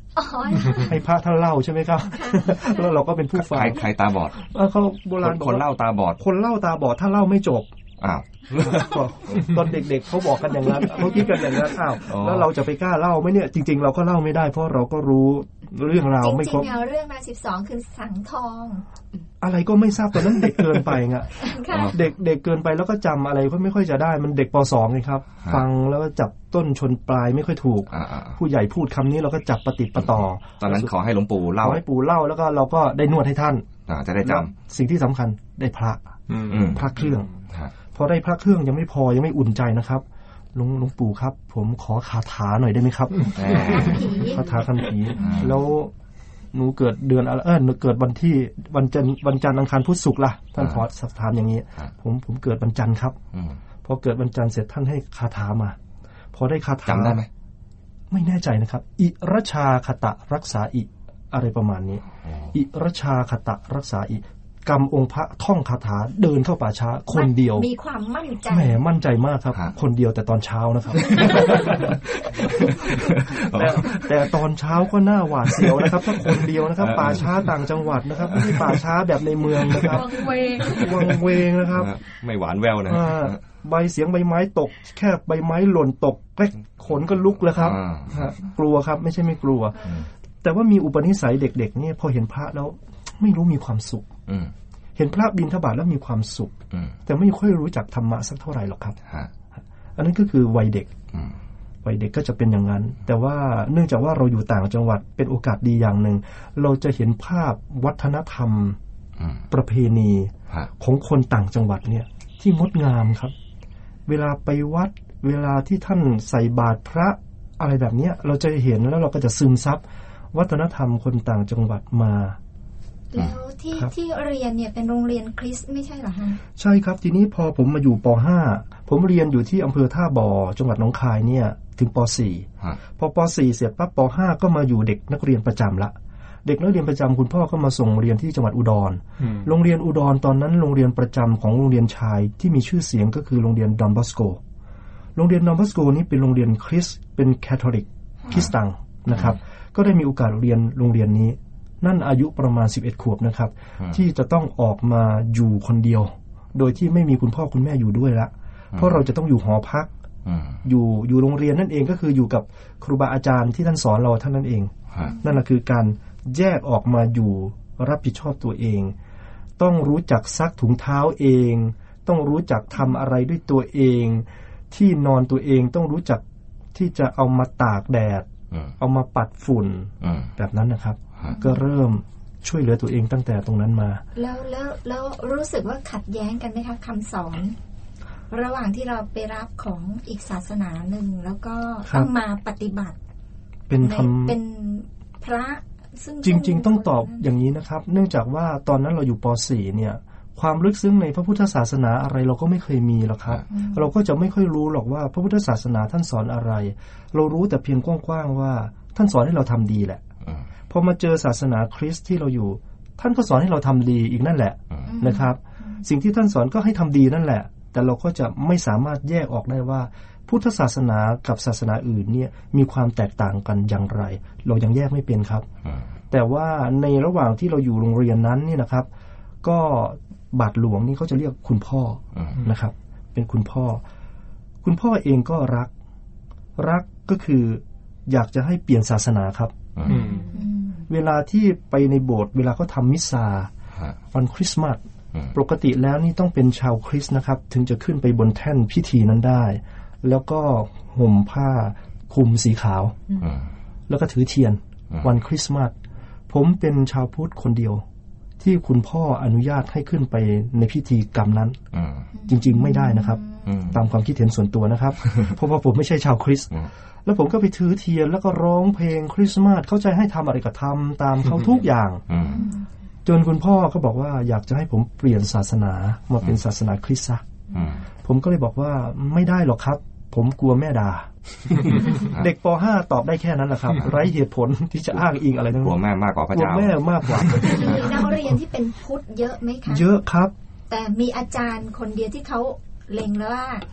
อ๋อให้พระท่านเล่าใช่ไหมครับแล้วเราก็เป็นผู้ฟังใครตาบอดเขาโบราณคนเล่าตาบอดคนเล่าตาบอดถ้าเล่าไม่จบอ้าวตอนเด็กๆเขาบอกกันอย่างนั้นเขาคิดกันอย่างนั้นอ้าวแล้วเราจะไปกล้าเล่าไหมเนี่ยจริงๆเราก็เล่าไม่ได้เพราะเราก็รู้เรื่องราวไม่ครบจริงๆแล้วเรื่องมาสิบสองคือสังทองอะไรก็ไม่ทราบตอนนั้นเด็กเกินไปไงเด็กเด็กเกินไปแล้วก็จำอะไรก็ไม่ค่อยจะได้มันเด็กป.สองไงครับฟังแล้วก็จับต้นชนปลายไม่ค่อยถูกผู้ใหญ่พูดคำนี้เราก็จับประติดประต่อตอนนั้นขอให้หลวงปู่เล่าขอให้ปู่เล่าแล้วก็เราก็ได้นวดให้ท่านจะได้จำสิ่งที่สำคัญได้พระพระเครื่องพอได้พระเครื่องยังไม่พอยังไม่อุ่นใจนะครับหลวงหลวงปู่ครับผมขอคาถาหน่อยได้ไหมครับคาถาคันผีแล้วหนูเกิดเดือนอะไรเออหนูเกิดวันที่วันจันทร์วันจันทร์อังคารพุธศุกร์ล่ะท่านขอสถานอย่างนี้ผมผมเกิดวันจันทร์ครับพอเกิดวันจันทร์เสร็จท่านให้คาถามาพอได้คาถาจำได้ไหมไม่แน่ใจนะครับอิรชาคตะรักษาอิอะไรประมาณนี้อิรชาคตะรักษาอิกรรมองค์พระท่องคาถาเดินเข้าป่าช้าคนเดียวมีความมั่นใจแหมมั่นใจมากครับคนเดียวแต่ตอนเช้านะครับ แต่แต่ตอนเช้าก็น่าหวาดเสียวนะครับถ้าคนเดียวนะครับป่าช้าต่างจังหวัดนะครับไม่ใช่ป่าช้าแบบในเมืองนะครับวังเวงวังเวงนะครับไม่หวานแววนะใบเสียงใบไม้ตกแค่ใบไม้หล่นตกแกรกขนก็ลุกแล้วครับกลัวครับไม่ใช่ไม่กลัวแต่ว่ามีอุปนิสัยเด็กๆเนี่ยพอเห็นพระแล้วไม่รู้มีความสุขเห็นพระบิณฑบาตแล้วมีความสุขแต่ไม่ค่อยรู้จักธรรมะสักเท่าไหร่หรอกครับอันนั้นก็คือวัยเด็กวัยเด็กก็จะเป็นอย่างนั้นแต่ว่าเนื่องจากว่าเราอยู่ต่างจังหวัดเป็นโอกาสดีอย่างหนึ่งเราจะเห็นภาพวัฒนธรรมประเพณีของคนต่างจังหวัดเนี่ยที่งดงามครับเวลาไปวัดเวลาที่ท่านใส่บาตรพระอะไรแบบนี้เราจะเห็นแล้วเราก็จะซึมซับวัฒนธรรมคนต่างจังหวัดมาแล้วที่ที่เรียนเนี่ยเป็นโรงเรียนคริสต์ไม่ใช่เหรอฮะใช่ครับทีนี้พอผมมาอยู่ป ห้า ผมเรียนอยู่ที่อำเภอท่าบ่อจังหวัดหนองคายเนี่ยถึงป สี่ พอป สี่ เสร็จปั๊บป ห้า ก็มาอยู่เด็กนักเรียนประจำละเด็กนักเรียนประจำคุณพ่อก็มาส่งเรียนที่จังหวัดอุดรโรงเรียนอุดรตอนนั้นโรงเรียนประจำของโรงเรียนชายที่มีชื่อเสียงก็คือโรงเรียนดอนบอสโกโรงเรียนดอนบอสโกนี้เป็นโรงเรียนคริสต์เป็นแคทอลิกคริสตังนะครับก็ได้มีโอกาสเรียนโรงเรียนนี้นั่นอายุประมาณสิบเอ็ดขวบนะครับที่จะต้องออกมาอยู่คนเดียวโดยที่ไม่มีคุณพ่อคุณแม่อยู่ด้วยละเพราะเราจะต้องอยู่หอพักอยู่อยู่โรงเรียนนั่นเองก็คืออยู่กับครูบาอาจารย์ที่ท่านสอนเราท่านนั่นเองนั่นแหละคือการแยกออกมาอยู่รับผิดชอบตัวเองต้องรู้จักซักถุงเท้าเองต้องรู้จักทำอะไรด้วยตัวเองที่นอนตัวเองต้องรู้จักที่จะเอามาตากแดดเอามาปัดฝุ่นแบบนั้นนะครับก็เริ่มช่วยเหลือตัวเองตั้งแต่ตรงนั้นมาแล้วแล้วแล้วรู้สึกว่าขัดแย้งกันไหมคะคำสอนระหว่างที่เราไปรับของอีกศาสนาหนึ่งแล้วก็ต้องมาปฏิบัติเป็นทำเป็นพระซึ่งจริงๆต้องตอบอย่างนี้นะครับเนื่องจากว่าตอนนั้นเราอยู่ป สี่ เนี่ยความลึกซึ้งในพระพุทธศาสนาอะไรเราก็ไม่เคยมีหรอกครับเราก็จะไม่ค่อยรู้หรอกว่าพระพุทธศาสนาท่านสอนอะไรเรารู้แต่เพียงกว้างๆว่าท่านสอนให้เราทำดีแหละพอมาเจอศาสนาคริสต์ที่เราอยู่ท่านก็สอนให้เราทำดีอีกนั่นแหละนะครับสิ่งที่ท่านสอนก็ให้ทำดีนั่นแหละแต่เราก็จะไม่สามารถแยกออกได้ว่าพุทธศาสนากับศาสนาอื่นเนี่ยมีความแตกต่างกันอย่างไรเรายังแยกไม่เป็นครับแต่ว่าในระหว่างที่เราอยู่โรงเรียนนั้นนี่นะครับก็บาทหลวงนี่เขาจะเรียกคุณพ่อนะครับเป็นคุณพ่อคุณพ่อเองก็รักรักก็คืออยากจะให้เปลี่ยนศาสนาครับเวลาที่ไปในโบสถ์เวลาเขาทำมิสซาวันคริสต์มาสปกติแล้วนี่ต้องเป็นชาวคริสต์นะครับถึงจะขึ้นไปบนแท่นพิธีนั้นได้แล้วก็ห่มผ้าคลุมสีขาวแล้วก็ถือเทียนวันคริสต์มาสผมเป็นชาวพุทธคนเดียวที่คุณพ่ออนุญาตให้ขึ้นไปในพิธีกรรมนั้นจริงๆไม่ได้นะครับตามความคิดเห็นส่วนตัวนะครับเพราะว่าผมไม่ใช่ชาวคริสต์แล้วผมก็ไปถือเทียนแล้วก็ร้องเพลงคริสต์มาสเข้าใจให้ทำอะไรก็ทำตามเขาทุกอย่างจนคุณพ่อก็บอกว่าอยากจะให้ผมเปลี่ยนศาสนามาเป็นศาสนาคริสต์ซะผมก็เลยบอกว่าไม่ได้หรอกครับผมกลัวแม่ด่า เด็กป ห้า ตอบได้แค่นั้นแหละครับไร้เหตุผลที่จะอ้างอิงอะไรทั้งนั้นกลัวแม่มากกว่าพระเจ้ากลัวแม่มากกว่ามีนักเรียนที่เป็นพุทธเยอะไหมคะเยอะครับแต่มีอาจารย์คนเดียวที่เขาเล็งแล้วว่า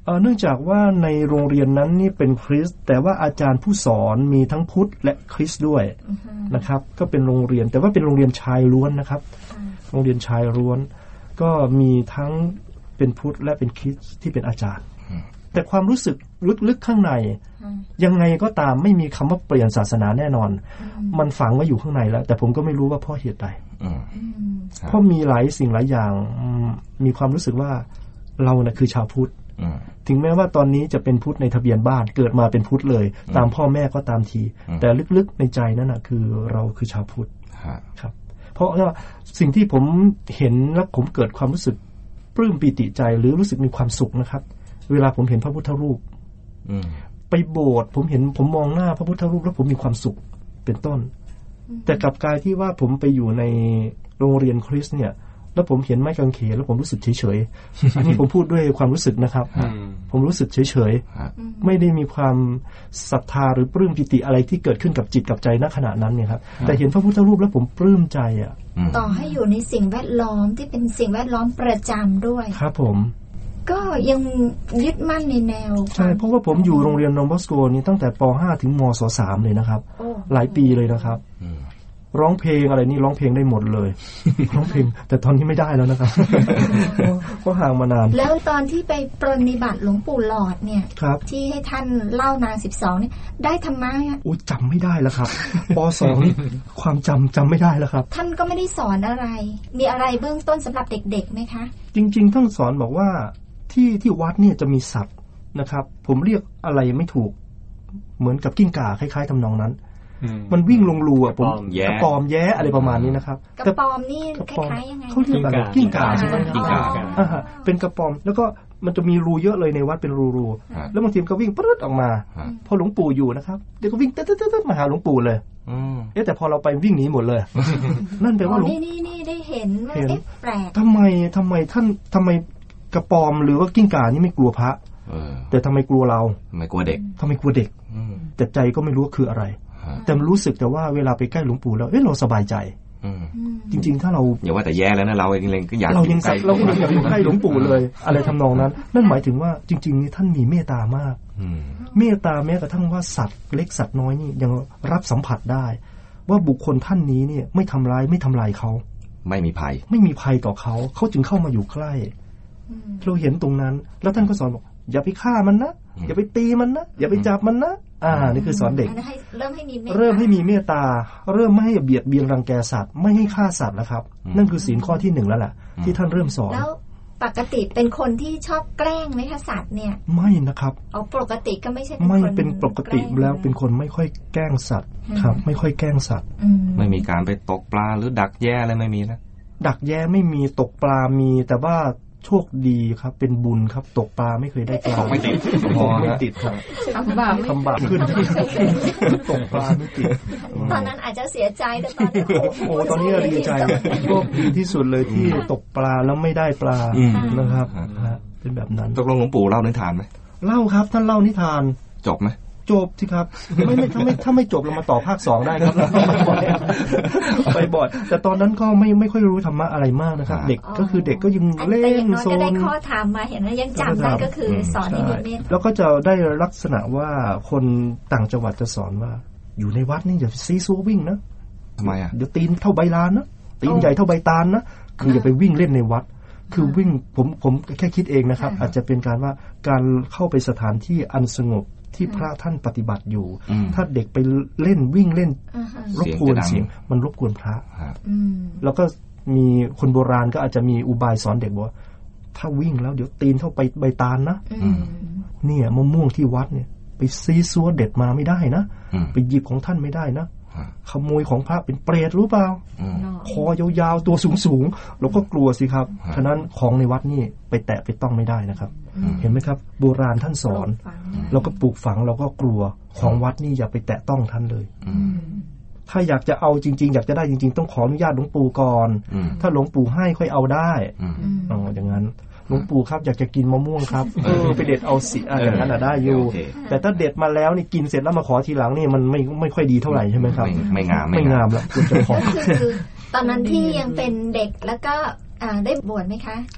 เอ่อเนื่องจากว่าในโรงเรียนนั้นนี่เป็นคริสต์แต่ว่าอาจารย์ผู้สอนมีทั้งพุทธและคริสต์ด้วยนะครับก็เป็นโรงเรียนแต่ว่าเป็นโรงเรียนชายล้วนนะครับโรงเรียนชายล้วนก็มีทั้งเป็นพุทธและเป็นคริสต์ที่เป็นอาจารย์แต่ความรู้สึกลึกๆข้างในยังไงก็ตามไม่มีคำว่าเปลี่ยนศาสนาแน่นอนมันฝังไว้อยู่ข้างในแล้วแต่ผมก็ไม่รู้ว่าเพราะเหตุใดเพราะมีหลายสิ่งหลายอย่างมีความรู้สึกว่าเราน่ะคือชาวพุทธถึงแม้ว่าตอนนี้จะเป็นพุทธในทะเบียนบ้านเกิดมาเป็นพุทธเลยตามพ่อแม่ก็ตามทีแต่ลึกๆในใจนั่นน่ะคือเราคือชาวพุทธครับเพราะว่าสิ่งที่ผมเห็นแล้วผมเกิดความรู้สึกปลื้มปีติใจหรือรู้สึกมีความสุขนะครับเวลาผมเห็นพระพุทธรูปไปโบสถ์ผมเห็นผมมองหน้าพระพุทธรูปแล้วผมมีความสุขเป็นต้นแต่กลับกลายที่ว่าผมไปอยู่ในโรงเรียนคริสต์เนี่ยแล้วผมเห็นไม้กางเขนแล้วผมรู้สึกเฉยๆอันนี้ผมพูดด้วยความรู้สึกนะครับผมรู้สึกเฉยๆไม่ได้มีความศรัทธาหรือปลื้มปิติอะไรที่เกิดขึ้นกับจิตกับใจณขณะนั้นเนี่ยครับแต่เห็นพระพุทธรูปแล้วผมปลื้มใจอ่ะต่อให้อยู่ในสิ่งแวดล้อมที่เป็นสิ่งแวดล้อมประจำด้วยครับผมก็ยังยึดมั่นในแนวใช่เพราะว่าผมอยู่โรงเรียนดอนบอสโกนี้ตั้งแต่ป .ห้า ถึงมศ สาม เลยนะครับหลายปีเลยนะครับร้องเพลงอะไรนี่ร้องเพลงได้หมดเลย ร้องเพลงแต่ตอนนี้ไม่ได้แล้วนะครับ ก็ห่างมานานแล้วตอนที่ไปปรนนิบัติหลวงปู่หลอดเนี่ยที่ให้ท่านเล่านางสิบสองนี่ได้ธรรมะอุ้ยจำไม่ได้แล้วครับ ป สอง นี่ความจำจำไม่ได้แล้วครับท่านก็ไม่ได้สอนอะไรมีอะไรเบื้องต้นสำหรับเด็กๆไหมคะจริงๆท่านสอนบอกว่าที่ที่วัดเนี่ยจะมีสัตว์นะครับผมเรียกอะไรไม่ถูกเหมือนกับกิ้งก่าคล้ายๆทำนองนั้นมันวิ่งลงรูอ่ะผมกระปอมแย้อะไรประมาณนี้นะครับกระปอมนี่คล้ายๆยังไงเขาเรียกอะไรกิ้งก่าใช่ไหมกิ้งก่าเป็นกระปอมแล้วก็มันจะมีรูเยอะเลยในวัดเป็นรูๆแล้วบางทีก็วิ่งปรึ๊ดออกมาพอหลวงปู่อยู่นะครับเดี๋ยวก็วิ่งตึ๊ดๆมาหาหลวงปู่เลยเอ๊ะแต่พอเราไปวิ่งหนีหมดเลยนั่นแปลว่าหลวงนี่นี่ได้เห็นว่าเอ๊ะแปลกทำไมทำไมท่านทำไมกระปอมหรือว่ากิ้งก่านี่ไม่กลัวพระแต่ทำไมกลัวเราไม่กลัวเด็กทำไมกลัวเด็กแต่ใจก็ไม่รู้คืออะไรแต่รู้สึกแต่ว่าเวลาไปใกล้หลวงปู่แล้วเอ๊ะเราสบายใจจริงๆถ้าเราอย่าว่าแต่แย่แล้วนะเราเองก็อยากเรายังใกล้เรายังอยากอยู่ใกล้หลวงปู่เลยอะไรทำนองนั้นนั่นหมายถึงว่าจริงๆนี่ท่านมีเมตตามากเมตตาแม้กระทั่งว่าสัตว์เล็กสัตว์น้อยนี่ยังรับสัมผัสได้ว่าบุคคลท่านนี้เนี่ยไม่ทำร้ายไม่ทำลายเขาไม่มีภัยไม่มีภัยต่อเขาเขาจึงเข้ามาอยู่ใกล้เราเห็นตรงนั้นแล้วท่านก็สอนบอกอย่าไปฆ่ามันนะอย่าไปตีมันนะอย่าไปจับมันนะอ่านี่คือสอนเด็กเริ่มให้มีเริ่มให้มีเมตตาเริ่มไม่ให้เบียดเบียนรังแกสัตว์ไม่ให้ฆ่าสัตว์แล้วครับนั่นคือศีลข้อที่หนึ่งแล้วแหละที่ท่านเริ่มสอนแล้วปกติเป็นคนที่ชอบแกล้งไหมคะสัตว์เนี่ยไม่นะครับอ๋อปกติก็ไม่ใช่ไม่เป็นปกติแล้วเป็นคนไม่ค่อยแกล้งสัตว์ครับไม่ค่อยแกล้งสัตว์ไม่มีการไปตกปลาหรือดักแย่อะไรไม่มีนะดักแย่ไม่มีตกปลามีแต่ว่าโชคดีครับเป็นบุญครับตกปลาไม่เคยได้ปลาไม่ติดพอไม่ติดครับทำบาปทำบาปขึ้นตกปลาไม่ติดตอนนั้นอาจจะเสียใจแต่ตอนนี้โอ้ตอนนี้ดีใจก็ดีที่สุดเลยที่ตกปลาแล้วไม่ได้ปลานะครับเป็นแบบนั้นตกลงหลวงปู่เล่านิทานไหมเล่าครับท่านเล่านิทานจบไหมจบที่ครับไม่ไม่ถ้าไม่ถ้าไม่จบเรามาต่อภาคสองได้ครับไปบ่อยแต่ตอนนั้นก็ไม่ไม่ค่อยรู้ธรรมะอะไรมากนะครับเด็กก็คือเด็กก็ยังเล่นโซนได้ข้อถามมาเห็นว่ายังจำได้ก็คือสอนให้มีเมตตาแล้วก็จะได้ลักษณะว่าคนต่างจังหวัดจะสอนว่าอยู่ในวัดนี่อย่าซีซัววิ่งนะทำไมอ่ะเดี๋ยวตีนเท่าใบลานนะตีนใหญ่เท่าใบตาลนะคืออย่าไปวิ่งเล่นในวัดคือวิ่งผมผมแค่คิดเองนะครับอาจจะเป็นการว่าการเข้าไปสถานที่อันสงบที่พระท่านปฏิบัติอยู่ถ้าเด็กไปเล่นวิ่งเล่นรบกวนเสียงมันรบกวนพระแล้วก็มีคนโบราณก็อาจจะมีอุบายสอนเด็กว่าถ้าวิ่งแล้วเดี๋ยวตีนเท่าไปใบตาลนะเนี่ยมะม่วงที่วัดเนี่ยไปซีซัวเด็ดมาไม่ได้นะไปหยิบของท่านไม่ได้นะขโมยของพระเป็นเปรตรู้เปล่าคอยาวๆตัวสูงๆเราก็กลัวสิครับฉะนั้นของในวัดนี่ไปแตะไปต้องไม่ได้นะครับเห็นไหมครับโบราณท่านสอนเราก็ปลูกฝังเราก็กลัวของวัดนี่อย่าไปแตะต้องท่านเลยถ้าอยากจะเอาจริงๆอยากจะได้จริงๆต้องขออนุญาตหลวงปู่ก่อนถ้าหลวงปู่ให้ค่อยเอาได้อ๋ออย่างนั้นหลวงปู่ครับอยากจะกินมะม่วงครับเออไปเด็ดเอาสิอย่างนั้นได้อยู่แต่ถ้าเด็ดมาแล้วนี่กินเสร็จแล้วมาขอทีหลังนี่มันไม่ไม่ค่อยดีเท่าไหร่ใช่ไหมครับไม่งามไม่งามแล้วคุณจะขอคือตอนนั้นที่ยังเป็นเด็กแล้วก็ได้บวชไหมคะ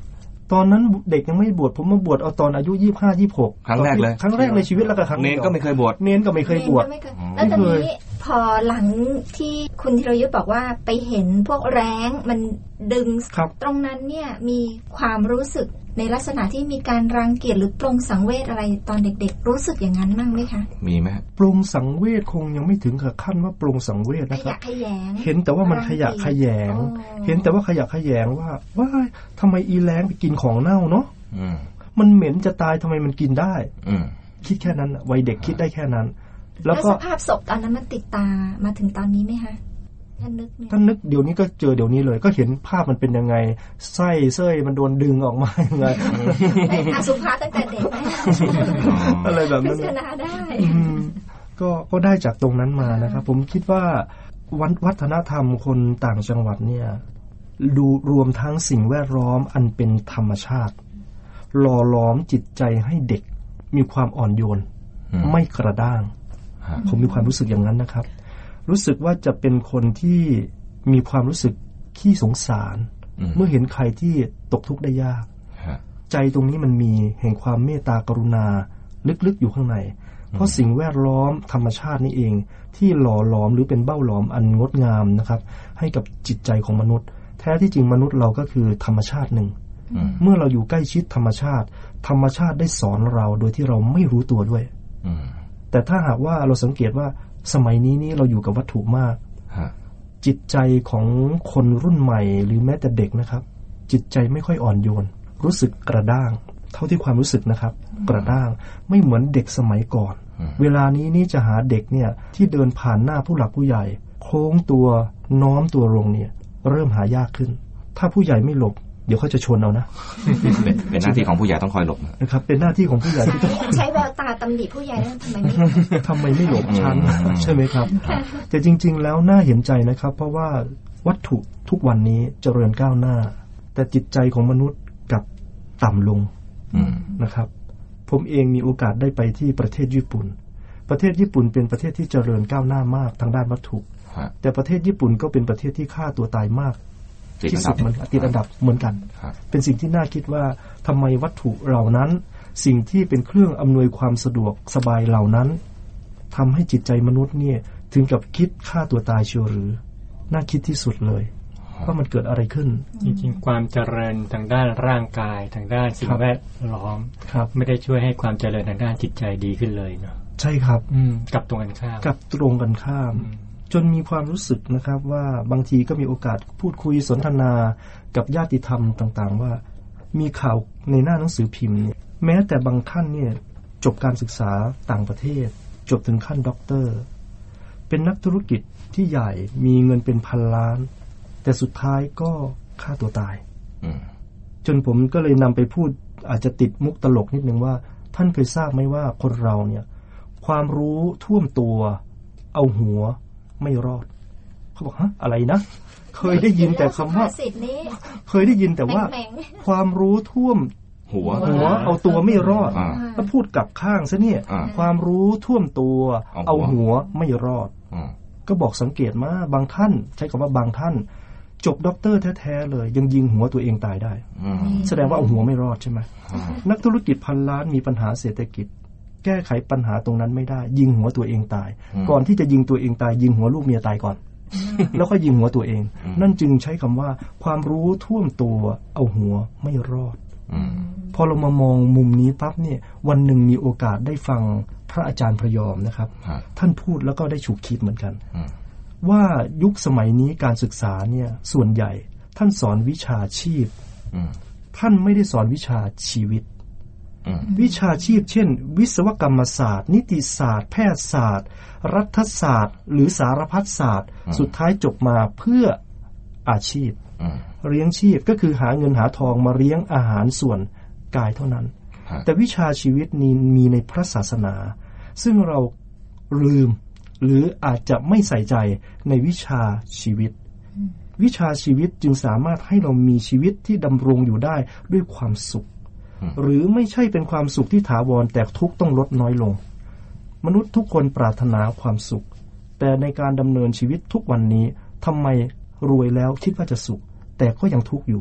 ตอนนั้นเด็กยังไม่บวชผมมาบวชเอาตอนอายุยี่สิบห้า ยี่สิบหกครั้งแรกเลยครั้งแรกในชีวิตแล้วก็ครั้งเนนก็ไม่เคยบวชเนนก็ไม่เคยบวชแล้วตอนนี้พอหลังที่คุณธีรยุทธบอกว่าไปเห็นพวกแร้งมันดึงตรงนั้นเนี่ยมีความรู้สึกในลักษณะที่มีการรังเกียจหรือปรงสังเวชอะไรตอนเด็กๆรู้สึกอย่างนั้นบ้างไหมคะมีไหมปรงสังเวชคงยังไม่ถึงกับขั้นว่าปรงสังเวชนะครับขยะแขยงเห็นแต่ว่ามันขยะแขยงเห็นแต่ว่าขยะแขยงว่าว่าทำไมอีแร้งไปกินของเน่าเนาะมันเหม็นจะตายทำไมมันกินได้คิดแค่นั้นวัยเด็กคิดได้แค่นั้นแล้วก็สภาพศพตอนนั้นมันติดตามาถึงตอนนี้ไหมคะท่านนึกท่านนึกเดี๋ยวนี้ก็เจอเดี๋ยวนี้เลยก็เห็นภาพมันเป็นยังไงไส้เส้ยมันโดนดึงออกมายังไงอสุภะตั้งแต่เด็กอะไรแบบนั้นได้ก็ก็ได้จากตรงนั้นมานะครับผมคิดว่าวัฒนธรรมคนต่างจังหวัดเนี่ยดูรวมทั้งสิ่งแวดล้อมอันเป็นธรรมชาติหล่อหลอมจิตใจให้เด็กมีความอ่อนโยนไม่กระด้างผมมีความรู้สึกอย่างนั้นนะครับรู้สึกว่าจะเป็นคนที่มีความรู้สึกขี้สงสารเมื่อเห็นใครที่ตกทุกข์ได้ยากใจตรงนี้มันมีแห่งความเมตตากรุณาลึกๆอยู่ข้างในเพราะสิ่งแวดล้อมธรรมชาตินี่เองที่หล่อหลอมหรือเป็นเบ้าหลอมอันงดงามนะครับให้กับจิตใจของมนุษย์แท้ที่จริงมนุษย์เราก็คือธรรมชาติหนึ่งเมื่อเราอยู่ใกล้ชิดธรรมชาติธรรมชาติได้สอนเราโดยที่เราไม่รู้ตัวด้วยแต่ถ้าหากว่าเราสังเกตว่าสมัยนี้นี่เราอยู่กับวัตถุมากจิตใจของคนรุ่นใหม่หรือแม้แต่เด็กนะครับจิตใจไม่ค่อยอ่อนโยนรู้สึกกระด้างเท่าที่ความรู้สึกนะครับกระด้างไม่เหมือนเด็กสมัยก่อนเวลานี้นี่จะหาเด็กเนี่ยที่เดินผ่านหน้าผู้หลักผู้ใหญ่โค้งตัวน้อมตัวลงเนี่ยเริ่มหายากขึ้นถ้าผู้ใหญ่ไม่หลบเดี๋ยวเขาจะชนเอานะเป็นหน้าที่ของผู้ใหญ่ต้องคอยหลบนะครับเป็นหน้าที่ของผู้ใหญ่ที่ต้องใช้แววตาตำหนิผู้ใหญ่แล้วทำไมไม่ทำไมไม่หลบชั้นใช่ไหมครับแต่จริงๆแล้วน่าเห็นใจนะครับเพราะว่าวัตถุทุกวันนี้เจริญก้าวหน้าแต่จิตใจของมนุษย์กลับต่ำลงนะครับผมเองมีโอกาสได้ไปที่ประเทศญี่ปุ่นประเทศญี่ปุ่นเป็นประเทศที่เจริญก้าวหน้ามากทางด้านวัตถุแต่ประเทศญี่ปุ่นก็เป็นประเทศที่ฆ่าตัวตายมากที่สุดมันติดอันดับเหมือนกันเป็นสิ่งที่น่าคิดว่าทำไมวัตถุเหล่านั้นสิ่งที่เป็นเครื่องอำนวยความสะดวกสบายเหล่านั้นทำให้จิตใจมนุษย์เนี่ยถึงกับคิดฆ่าตัวตายเชียวหรือน่าคิดที่สุดเลยว่ามันเกิดอะไรขึ้นจริงๆความเจริญทางด้านร่างกายทางด้านสิ่งแวดล้อมไม่ได้ช่วยให้ความเจริญทางด้านจิตใจดีขึ้นเลยเนาะใช่ครับกลับตรงกันข้ามกลับตรงกันข้ามจนมีความรู้สึกนะครับว่าบางทีก็มีโอกาสพูดคุยสนทนากับญาติธรรมต่างๆว่ามีข่าวในหน้าหนังสือพิมพ์แม้แต่บางท่านเนี่ยจบการศึกษาต่างประเทศจบถึงขั้นด็อกเตอร์เป็นนักธุรกิจที่ใหญ่มีเงินเป็นพันล้านแต่สุดท้ายก็ฆ่าตัวตายจนผมก็เลยนำไปพูดอาจจะติดมุกตลกนิดนึงว่าท่านเคยทราบไหมว่าคนเราเนี่ยความรู้ท่วมตัวเอาหัวไม่รอดเขาบอกฮะอะไรนะเคยได้ยินแต่คำว่าเคยได้ยินแต่ว่าความรู้ท่วมหัวหัวเอาตัวไม่รอดถ้าพูดกลับข้างซะเนี่ยความรู้ท่วมตัวเอาหัวไม่รอดก็บอกสังเกตมาบางท่านใช้คำว่าบางท่านจบด็อกเตอร์แท้ๆเลยยังยิงหัวตัวเองตายได้แสดงว่าเอาหัวไม่รอดใช่ไหมนักธุรกิจพันล้านมีปัญหาเศรษฐกิจแก้ไขปัญหาตรงนั้นไม่ได้ยิงหัวตัวเองตายก่อนที่จะยิงตัวเองตายยิงหัวลูกเมียตายก่อนแล้วก็ยิงหัวตัวเองนั่นจึงใช้คำว่าความรู้ท่วมตัวเอาหัวไม่รอดพอเรามามองมุมนี้ปั๊บเนี่ยวันหนึ่งมีโอกาสได้ฟังพระอาจารย์พระยอมนะครับท่านพูดแล้วก็ได้ฉุกคิดเหมือนกันว่ายุคสมัยนี้การศึกษาเนี่ยส่วนใหญ่ท่านสอนวิชาชีพท่านไม่ได้สอนวิชาชีวิตวิชาชีพเช่นวิศวกรรมศาสตร์นิติศาสตร์แพทยศาสตร์รัฐศาสตร์หรือสารพัดศาสตร์สุดท้ายจบมาเพื่ออาชีพเลี้ยงชีพก็คือหาเงินหาทองมาเลี้ยงอาหารส่วนกายเท่านั้นแต่วิชาชีวิตนี้มีในพระศาสนาซึ่งเราลืมหรืออาจจะไม่ใส่ใจในวิชาชีวิตวิชาชีวิตจึงสามารถให้เรามีชีวิตที่ดำรงอยู่ได้ด้วยความสุขหรือไม่ใช่เป็นความสุขที่ถาวรแต่ทุกข์ต้องลดน้อยลงมนุษย์ทุกคนปรารถนาความสุขแต่ในการดำเนินชีวิตทุกวันนี้ทำไมรวยแล้วคิดว่าจะสุขแต่ก็ยังทุกข์อยู่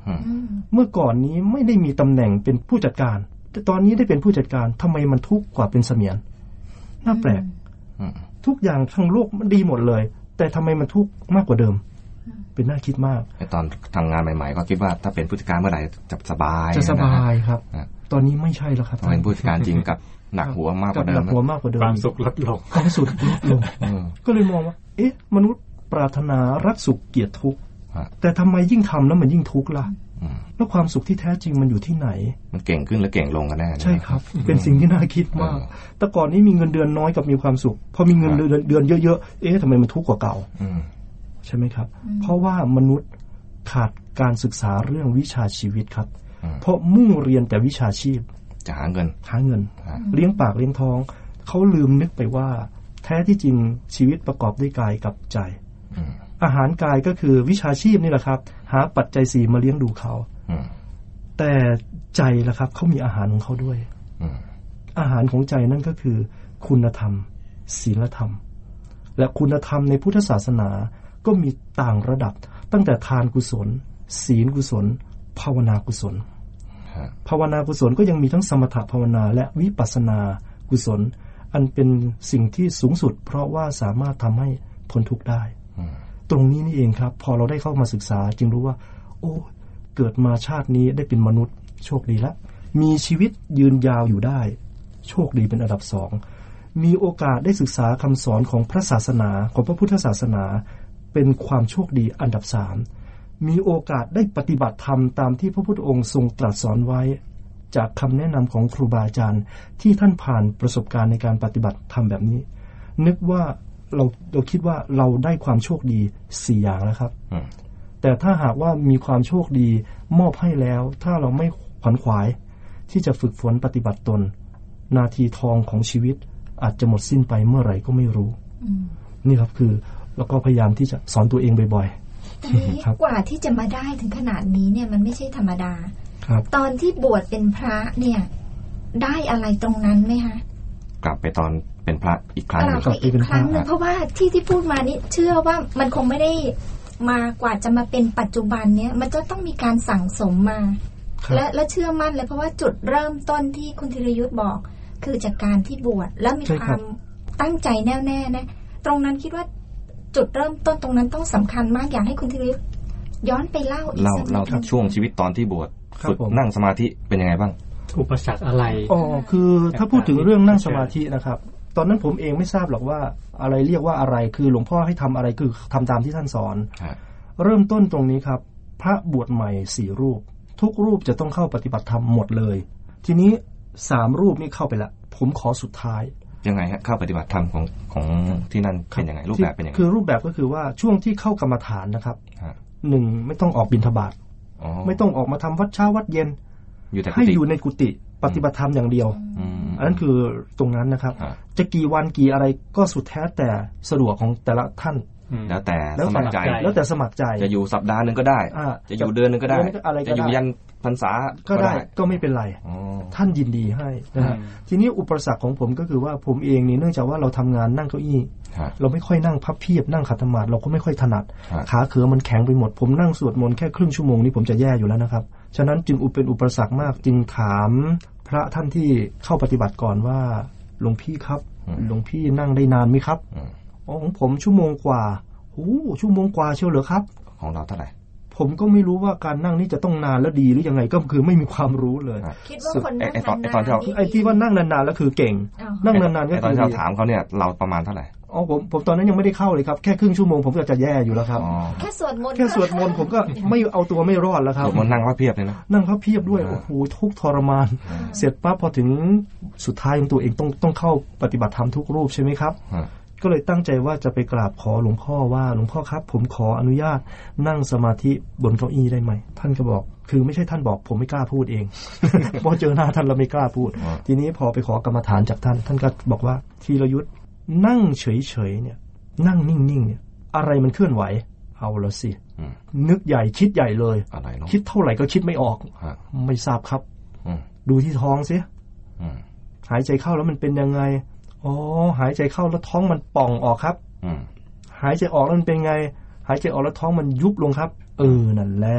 เมื่อก่อนนี้ไม่ได้มีตำแหน่งเป็นผู้จัดการแต่ตอนนี้ได้เป็นผู้จัดการทำไมมันทุกข์กว่าเป็นเสมียนน่าแปลกทุกอย่างทั้งโลกมันดีหมดเลยแต่ทำไมมันทุกข์มากกว่าเดิมเป็นน่าคิดมากตอนทำงานใหม่ๆก็คิดว่าถ้าเป็นผู้จัดการเมื่อไหร่จะสบายจะสบายครับตอนนี้ไม่ใช่แล้วครับเป็นผู้จัดการจริงกับหนักหัวมากกว่าเดิมหนักหัวมากกว่าเดิมความสุขลดลงความสุขลดลงก็เลยมองว่าเอ๊ะมนุษย์ปรารถนารักสุขเกลียดทุกข์แต่ทำไมยิ่งทำแล้วมันยิ่งทุกข์ล่ะแล้วความสุขที่แท้จริงมันอยู่ที่ไหนมันเก่งขึ้นแล้วเก่งลงกันแน่ใช่ครับเป็นสิ่งที่น่าคิดมากแต่ก่อนนี้มีเงินเดือนน้อยกับมีความสุขพอมีเงินเดือนเดือนเยอะๆเอ๊ะทำไมมันทุกข์กว่าเก่าใช่ไหมครับเพราะว่ามนุษย์ขาดการศึกษาเรื่องวิชาชีวิตครับเพราะมุ่งเรียนแต่วิชาชีพจะหาเงินหาเงินเลี้ยงปากเลี้ยงท้องเขาลืมนึกไปว่าแท้ที่จริงชีวิตประกอบด้วยกายกับใจอาหารกายก็คือวิชาชีพนี่แหละครับหาปัจจัยสี่มาเลี้ยงดูเขาแต่ใจล่ะครับเขามีอาหารของเขาด้วยอาหารของใจนั่นก็คือคุณธรรมศีลธรรมและคุณธรรมในพุทธศาสนาก็มีต่างระดับตั้งแต่ทานกุศลศีลกุศลภาวนากุศลภาวนากุศลก็ยังมีทั้งสมถภาวนาและวิปัสสนากุศลอันเป็นสิ่งที่สูงสุดเพราะว่าสามารถทำให้พ้นทุกข์ได้ตรงนี้นี่เองครับพอเราได้เข้ามาศึกษาจึงรู้ว่าโอ้เกิดมาชาตินี้ได้เป็นมนุษย์โชคดีละมีชีวิตยืนยาวอยู่ได้โชคดีเป็นอันดับสองมีโอกาสได้ศึกษาคำสอนของพระศาสนาของพระพุทธศาสนาเป็นความโชคดีอันดับสามมีโอกาสได้ปฏิบัติธรรมตามที่พระพุทธองค์ทรงตรัสสอนไว้จากคำแนะนำของครูบาอาจารย์ที่ท่านผ่านประสบการณ์ในการปฏิบัติธรรมแบบนี้นึกว่าเราเราคิดว่าเราได้ความโชคดีสี่อย่างแล้วครับแต่ถ้าหากว่ามีความโชคดีมอบให้แล้วถ้าเราไม่ขวนขวายที่จะฝึกฝนปฏิบัติตนนาทีทองของชีวิตอาจจะหมดสิ้นไปเมื่อไหร่ก็ไม่รู้นี่ครับคือแล้วก็พยายามที่จะสอนตัวเองบ่อยๆทีนี้กว่าที่จะมาได้ถึงขนาดนี้เนี่ยมันไม่ใช่ธรรมดาตอนที่บวชเป็นพระเนี่ยได้อะไรตรงนั้นไหมคะกลับไปตอนเป็นพระอีกครั้งกลับไปอีกครั้งนึงเพราะว่าที่ที่พูดมานี่เชื่อว่ามันคงไม่ได้มากว่าจะมาเป็นปัจจุบันเนี้ยมันจะต้องมีการสั่งสมมาและและเชื่อมั่นเลยเพราะว่าจุดเริ่มต้นที่คุณธีรยุทธบอกคือจากการที่บวชแล้วมีความตั้งใจแน่วแน่นะตรงนั้นคิดว่าจุดเริ่มต้นตรงนั้นต้องสำคัญมากอยากให้คุณธีรยุทธย้อนไปเล่าอีกสักนิดเราเราช่วงชีวิตตอนที่บวชฝึกนั่งสมาธิเป็นยังไงบ้างอุปสรรคอะไรอ๋อคือถ้าพูดถึงเรื่องนั่งสมาธินะครับตอนนั้นผมเองไม่ทราบหรอกว่าอะไรเรียกว่าอะไรคือหลวงพ่อให้ทำอะไรคือทำตามที่ท่านสอนเริ่มต้นตรงนี้ครับพระบวชใหม่สี่รูปทุกรูปจะต้องเข้าปฏิบัติธรรมหมดเลยทีนี้สามรูปนี่เข้าไปละผมขอสุดท้ายยังไงฮะเข้าปฏิบัติธรรมของของที่นั่นเป็นยังไงรูปแบบเป็นยังไงคือรูปแบบก็คือว่าช่วงที่เข้ากรรมฐานนะครับหนึ่งไม่ต้องออกบิณฑบาตไม่ต้องออกมาทำวัดเช้าวัดเย็นให้อยู่ในกุฏิปฏิบัติธรรมอย่างเดียวอันนั้นคือตรงนั้นนะครับจะกี่วันกี่อะไรก็สุดแท้แต่สะดวกของแต่ละท่านแล้วแต่สมัครใจแล้วแต่สมัครใจจะอยู่สัปดาห์นึงก็ได้จะอยู่เดือนนึงก็ได้จะอยู่ยันพรรษาก็ได้ก็ไม่เป็นไรท่านยินดีให้นะฮะทีนี้อุปสรรคของผมก็คือว่าผมเองนี่เนื่องจากว่าเราทำงานนั่งเก้าอี้เราไม่ค่อยนั่งพับเพียบนั่งขัดสมาธิเราก็ไม่ค่อยถนัดขาเขือมันแข็งไปหมดผมนั่งสวดมนต์แค่ครึ่งชั่วโมงนี้ผมจะแย่อยู่แล้วนะครับฉะนั้นจึงเป็นอุปสรรคมากจึงถามพระท่านที่เข้าปฏิบัติก่อนว่าหลวงพี่ครับหลวงพี่นั่งได้นานไหมครับอ๋อของผมชั่วโมงกว่าโอ้ชั่วโมงกว่าเชียวเหรอครับของเราเท่าไหร่ผมก็ไม่รู้ว่าการนั่งนี่จะต้องนานและดีหรือยังไงก็คือไม่มีความรู้เลยคิดว่าคนนั่งนานไอ้ตอนที่เราไอ้ที่ว่านั่งนานๆแล้วคือเก่งนั่งนานๆก็ตอนที่เราถามเขาเนี่ยเราประมาณเท่าไหร่อ๋อผมผมตอนนั้นยังไม่ได้เข้าเลยครับแค่ครึ่งชั่วโมงผมก็จะแย่อยู่แล้วครับแค่สวดมนต์แค่สวดมนต์ผมก็ไม่เอาตัวไม่รอดแล้วครับสวดมนต์นั่งพับเพียบเลยนะนั่งพับเพียบด้วยโอ้โหทุกทรมานเสร็จปั๊บพอถึงสุดท้ายของตัวเองต้องต้องเข้าปฏิบัติธรรมทุกรูปใช่ไหมครับก็เลยตั้งใจว่าจะไปกราบขอหลวงพ่อว่าหลวงพ่อครับผมขออนุญาตนั่งสมาธิบนเก้าอี้ได้ไหมท่านก็บอกคือไม่ใช่ท่านบอกผมไม่กล้าพูดเอง พอเจอหน้าท่านเราไม่กล้าพูดทีนี้พอไปขอกรรมฐานจากท่านท่านก็บอกว่าธีรยุทธนั่งเฉยๆเนี่ยนั่งนิ่งๆเนี่ยอะไรมันเคลื่อนไหวเอาละสินึกใหญ่คิดใหญ่เลยคิดเท่าไหร่ก็คิดไม่ออกไม่ทราบครับดูที่ท้องสิหายใจเข้าแล้วมันเป็นยังไงอ๋อหายใจเข้าแล้วท้องมันป่องออกครับหายใจออกแล้วมันเป็นไงหายใจออกแล้วท้องมันยุบลงครับเออนั่นแหละ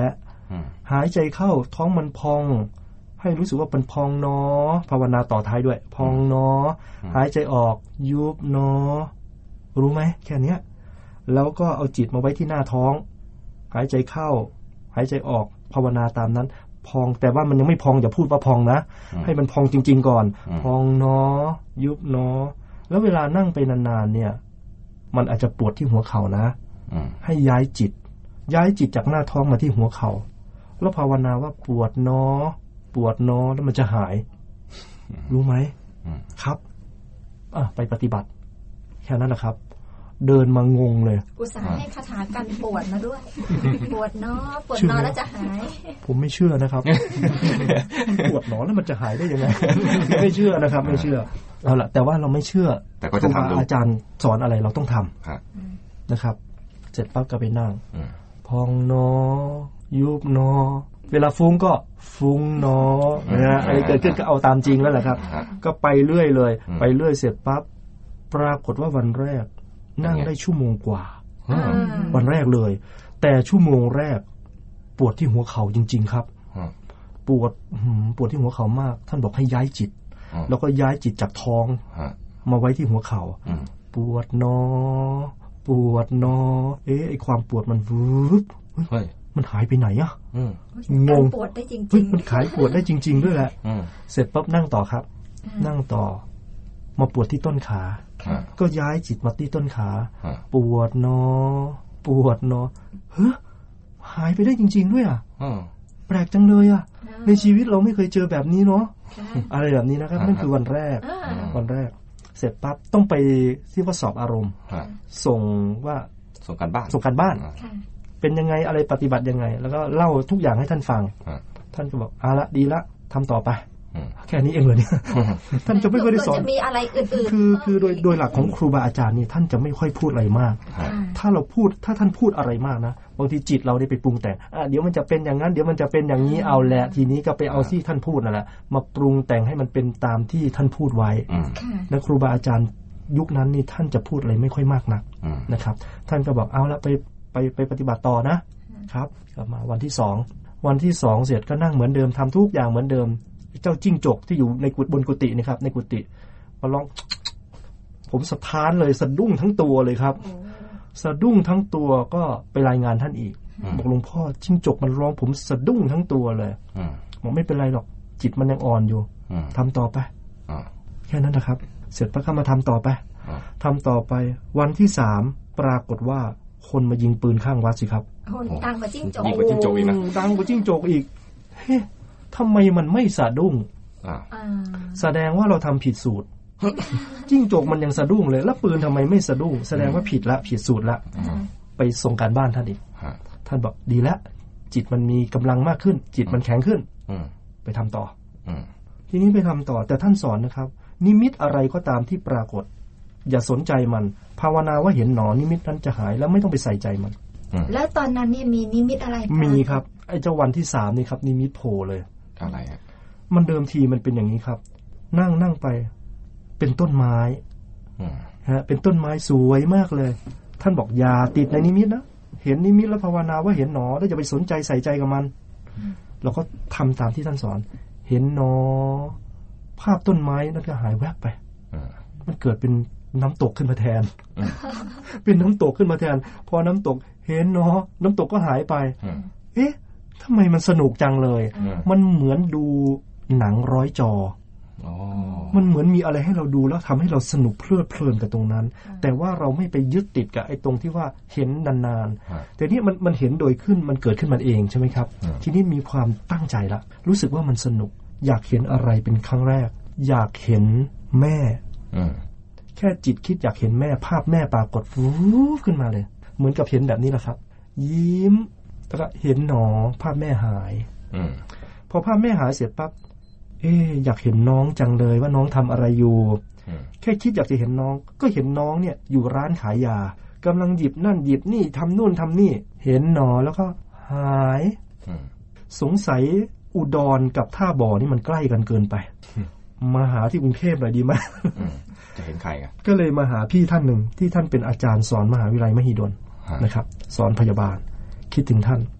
หายใจเข้าท้องมันพองให้รู้สึกว่าเป็นพองเนาะภาวนาต่อท้ายด้วยพองเนาะหายใจออกยุบเนาะรู้ไหมแค่นี้แล้วก็เอาจิตมาไว้ที่หน้าท้องหายใจเข้าหายใจออกภาวนาตามนั้นพองแต่ว่ามันยังไม่พองอย่าพูดว่าพองนะให้มันพองจริงๆก่อนพองเนาะยุบเนาะแล้วเวลานั่งไปนานๆเนี่ยมันอาจจะปวดที่หัวเข่านะให้ย้ายจิตย้ายจิตจากหน้าท้องมาที่หัวเข่าแล้วภาวนาว่าปวดเนาะปวดเนาะแล้วมันจะหายรู้ไหมครับอ่ะไปปฏิบัติแค่นั้นแหละครับเดินมางงเลยอุตส่าห์ให้คาถากันปวดมาด้วยปวดเนาะปวดเนาะแล้วจะหายผมไม่เชื่อนะครับปวดเนาะแล้วมันจะหายได้ยังไงไม่เชื่อนะครับไม่เชื่อเอาล่ะแต่ว่าเราไม่เชื่อแต่ก็จะทำอาจารย์สอนอะไรเราต้องทำนะครับเสร็จปั๊บก็ไปนั่งพองเนาะยุบเนาะเวลาฟุ้งก็ฟุ้งเนาะนะอะไรเกิดขึ้นก็เอาตามจริงแล้วแหละครับก็ไปเรื่อยเลยไปเรื่อยเสร็จปั๊บปรากฏว่าวันแรกนั่งได้ชั่วโมงกว่าวันแรกเลยแต่ชั่วโมงแรกปวดที่หัวเข่าจริงๆครับปวดปวดที่หัวเข่ามากท่านบอกให้ย้ายจิตแล้วก็ย้ายจิตจากท้องมาไว้ที่หัวเข่าปวดเนาะปวดเนาะเอ๊ะไอความปวดมันวืบมันหายไปไหนอะงงปวดได้จริงๆมันขายปวดได้จริงๆด้วยแหละเสร็จปั๊บนั่งต่อครับนั่งต่อมาปวดที่ต้นขาก็ย้ายจิตมาที่ต้นขาปวดเนาะปวดเนาะเฮ้ยหายไปได้จริงๆด้วยอ่ะแปลกจังเลยอ่ะในชีวิตเราไม่เคยเจอแบบนี้เนาะอะไรแบบนี้นะครับนั่นคือวันแรกวันแรกเสร็จปั๊บต้องไปที่ว่าสอบอารมณ์ส่งว่าส่งการบ้านส่งการบ้านเป็นยังไงอะไรปฏิบัติยังไงแล้วก็เล่าทุกอย่างให้ท่านฟังท่านก็บอกเอาละดีละทำต่อไปแค่นี้เองเลยเนี่ยท่านจะไม่ค่อยได้สอนจะมีอะไรอื่นๆคือคือโดยโดยหลักของครูบาอาจารย์นี่ท่านจะไม่ค่อยพูดอะไรมากถ้าเราพูดถ้าท่านพูดอะไรมากนะบางทีจิตเราได้ไปปรุงแต่งอ่ะเดี๋ยวมันจะเป็นอย่างนั้นเดี๋ยวมันจะเป็นอย่างนี้เอาแหละทีนี้ก็ไปเอาที่ท่านพูดนั่นแหละมาปรุงแต่งให้มันเป็นตามที่ท่านพูดไว้และครูบาอาจารย์ยุคนั้นนี่ท่านจะพูดอะไรไม่ค่อยมากนักนะครับท่านก็บอกเอาละไปไปไปปฏิบัติต่อนะครับกลับมาวันที่สองวันที่สองเสร็จก็นั่งเหมือนเดิมทำทุกอย่างเหมือนเดิมเจ้าจิ้งจกที่อยู่ในกุฏิบนกุฏินะครับในกุฏิมาลองผมสะท้านเลยสะดุ้งทั้งตัวเลยครับสะดุ้งทั้งตัวก็ไปรายงานท่านอีกบอกหลวงพ่อจิ้งจกมันร้องผมสะดุ้งทั้งตัวเลยบอกไม่เป็นไรหรอกจิตมันยังอ่อนอยู่ทำต่อไปแค่นั้นนะครับเสร็จปั๊บก็มาทำต่อไปทำต่อไปวันที่สามปรากฏว่าคนมายิงปืนข้างวัดสิครับดังกว่าจิ้งจกยิงกว่าจิ้งจกอีกนะดังกว่าจิ้งจกอีกเฮ้ทำไมมันไม่สะดุ้งแสดงว่าเราทำผิดสูตรจิ้งจกมันยังสะดุ้งเลยแล้วปืนทำไมไม่สะดุ้งแสดงว่าผิดละผิดสูตรละไปส่งการบ้านท่านอีกท่านบอกดีแล้วจิตมันมีกำลังมากขึ้นจิตมันแข็งขึ้นไปทำต่อทีนี้ไปทำต่อแต่ท่านสอนนะครับนิมิตอะไรก็ตามที่ปรากฏอย่าสนใจมันภาวนาว่าเห็นหนอนิมิตนั้นจะหายแล้วไม่ต้องไปใส่ใจมันแล้วตอนนั้นเนี่ยมีนิมิตอะไรมีครับไอ้เจ้าวันที่สามนี่ครับนิมิตโผล่เลยอะไรอ่ะมันเดิมทีมันเป็นอย่างนี้ครับนั่งนั่งไปเป็นต้นไม้ฮะเป็นต้นไม้สวยมากเลยท่านบอกอย่าติดในนิมิตนะเห็นนิมิตแล้วภาวนาว่าเห็นหนอแล้วอย่าไปสนใจใส่ใจกับมันเราก็ทำตามที่ท่านสอนเห็นหนอภาพต้นไม้นั่นก็หายแวบไปมันเกิดเป็นน้ำตกขึ้นมาแทนเป็นน้ำตกขึ้นมาแทนพอน้ำตกเห็นเนาะน้ำตกก็หายไปเอ๊ะทำไมมันสนุกจังเลยมันเหมือนดูหนังร้อยจอมันเหมือนมีอะไรให้เราดูแล้วทำให้เราสนุกเพลิดเพลินกับตรงนั้นแต่ว่าเราไม่ไปยึดติดกับไอ้ตรงที่ว่าเห็นนานๆแต่นี่มันมันเห็นโดยขึ้นมันเกิดขึ้นมันเองใช่ไหมครับทีนี้มีความตั้งใจละรู้สึกว่ามันสนุกอยากเห็นอะไรเป็นครั้งแรกอยากเห็นแม่แค่จิตคิดอยากเห็นแม่ภาพแม่ปรากฏฟูขึ้นมาเลยเหมือนกับเห็นแบบนี้แหละครับยิ้มแล้วก็เห็นหนอภาพแม่หายพอภาพแม่หายเสร็จปั๊บเอ๊ะอยากเห็นน้องจังเลยว่าน้องทำอะไรอยู่แค่คิดอยากจะเห็นน้องก็เห็นน้องเนี่ยอยู่ร้านขายยากำลังหยิบนั่นหยิบนี่ทำนู่นทำนี่เห็นหนอแล้วก็หายสงสัยอุดรกับท่าบ่อนี่มันใกล้กันเกินไปมาหาที่กรุงเทพหน่อยดีไหมจะเห็นใครอ่ะก็เลยมาหาพี่ท่านหนึ่งที่ท่านเป็นอาจารย์สอนมหาวิทยาลัยมหิดลนะครับสอนพยาบาลคิดถึงท่าน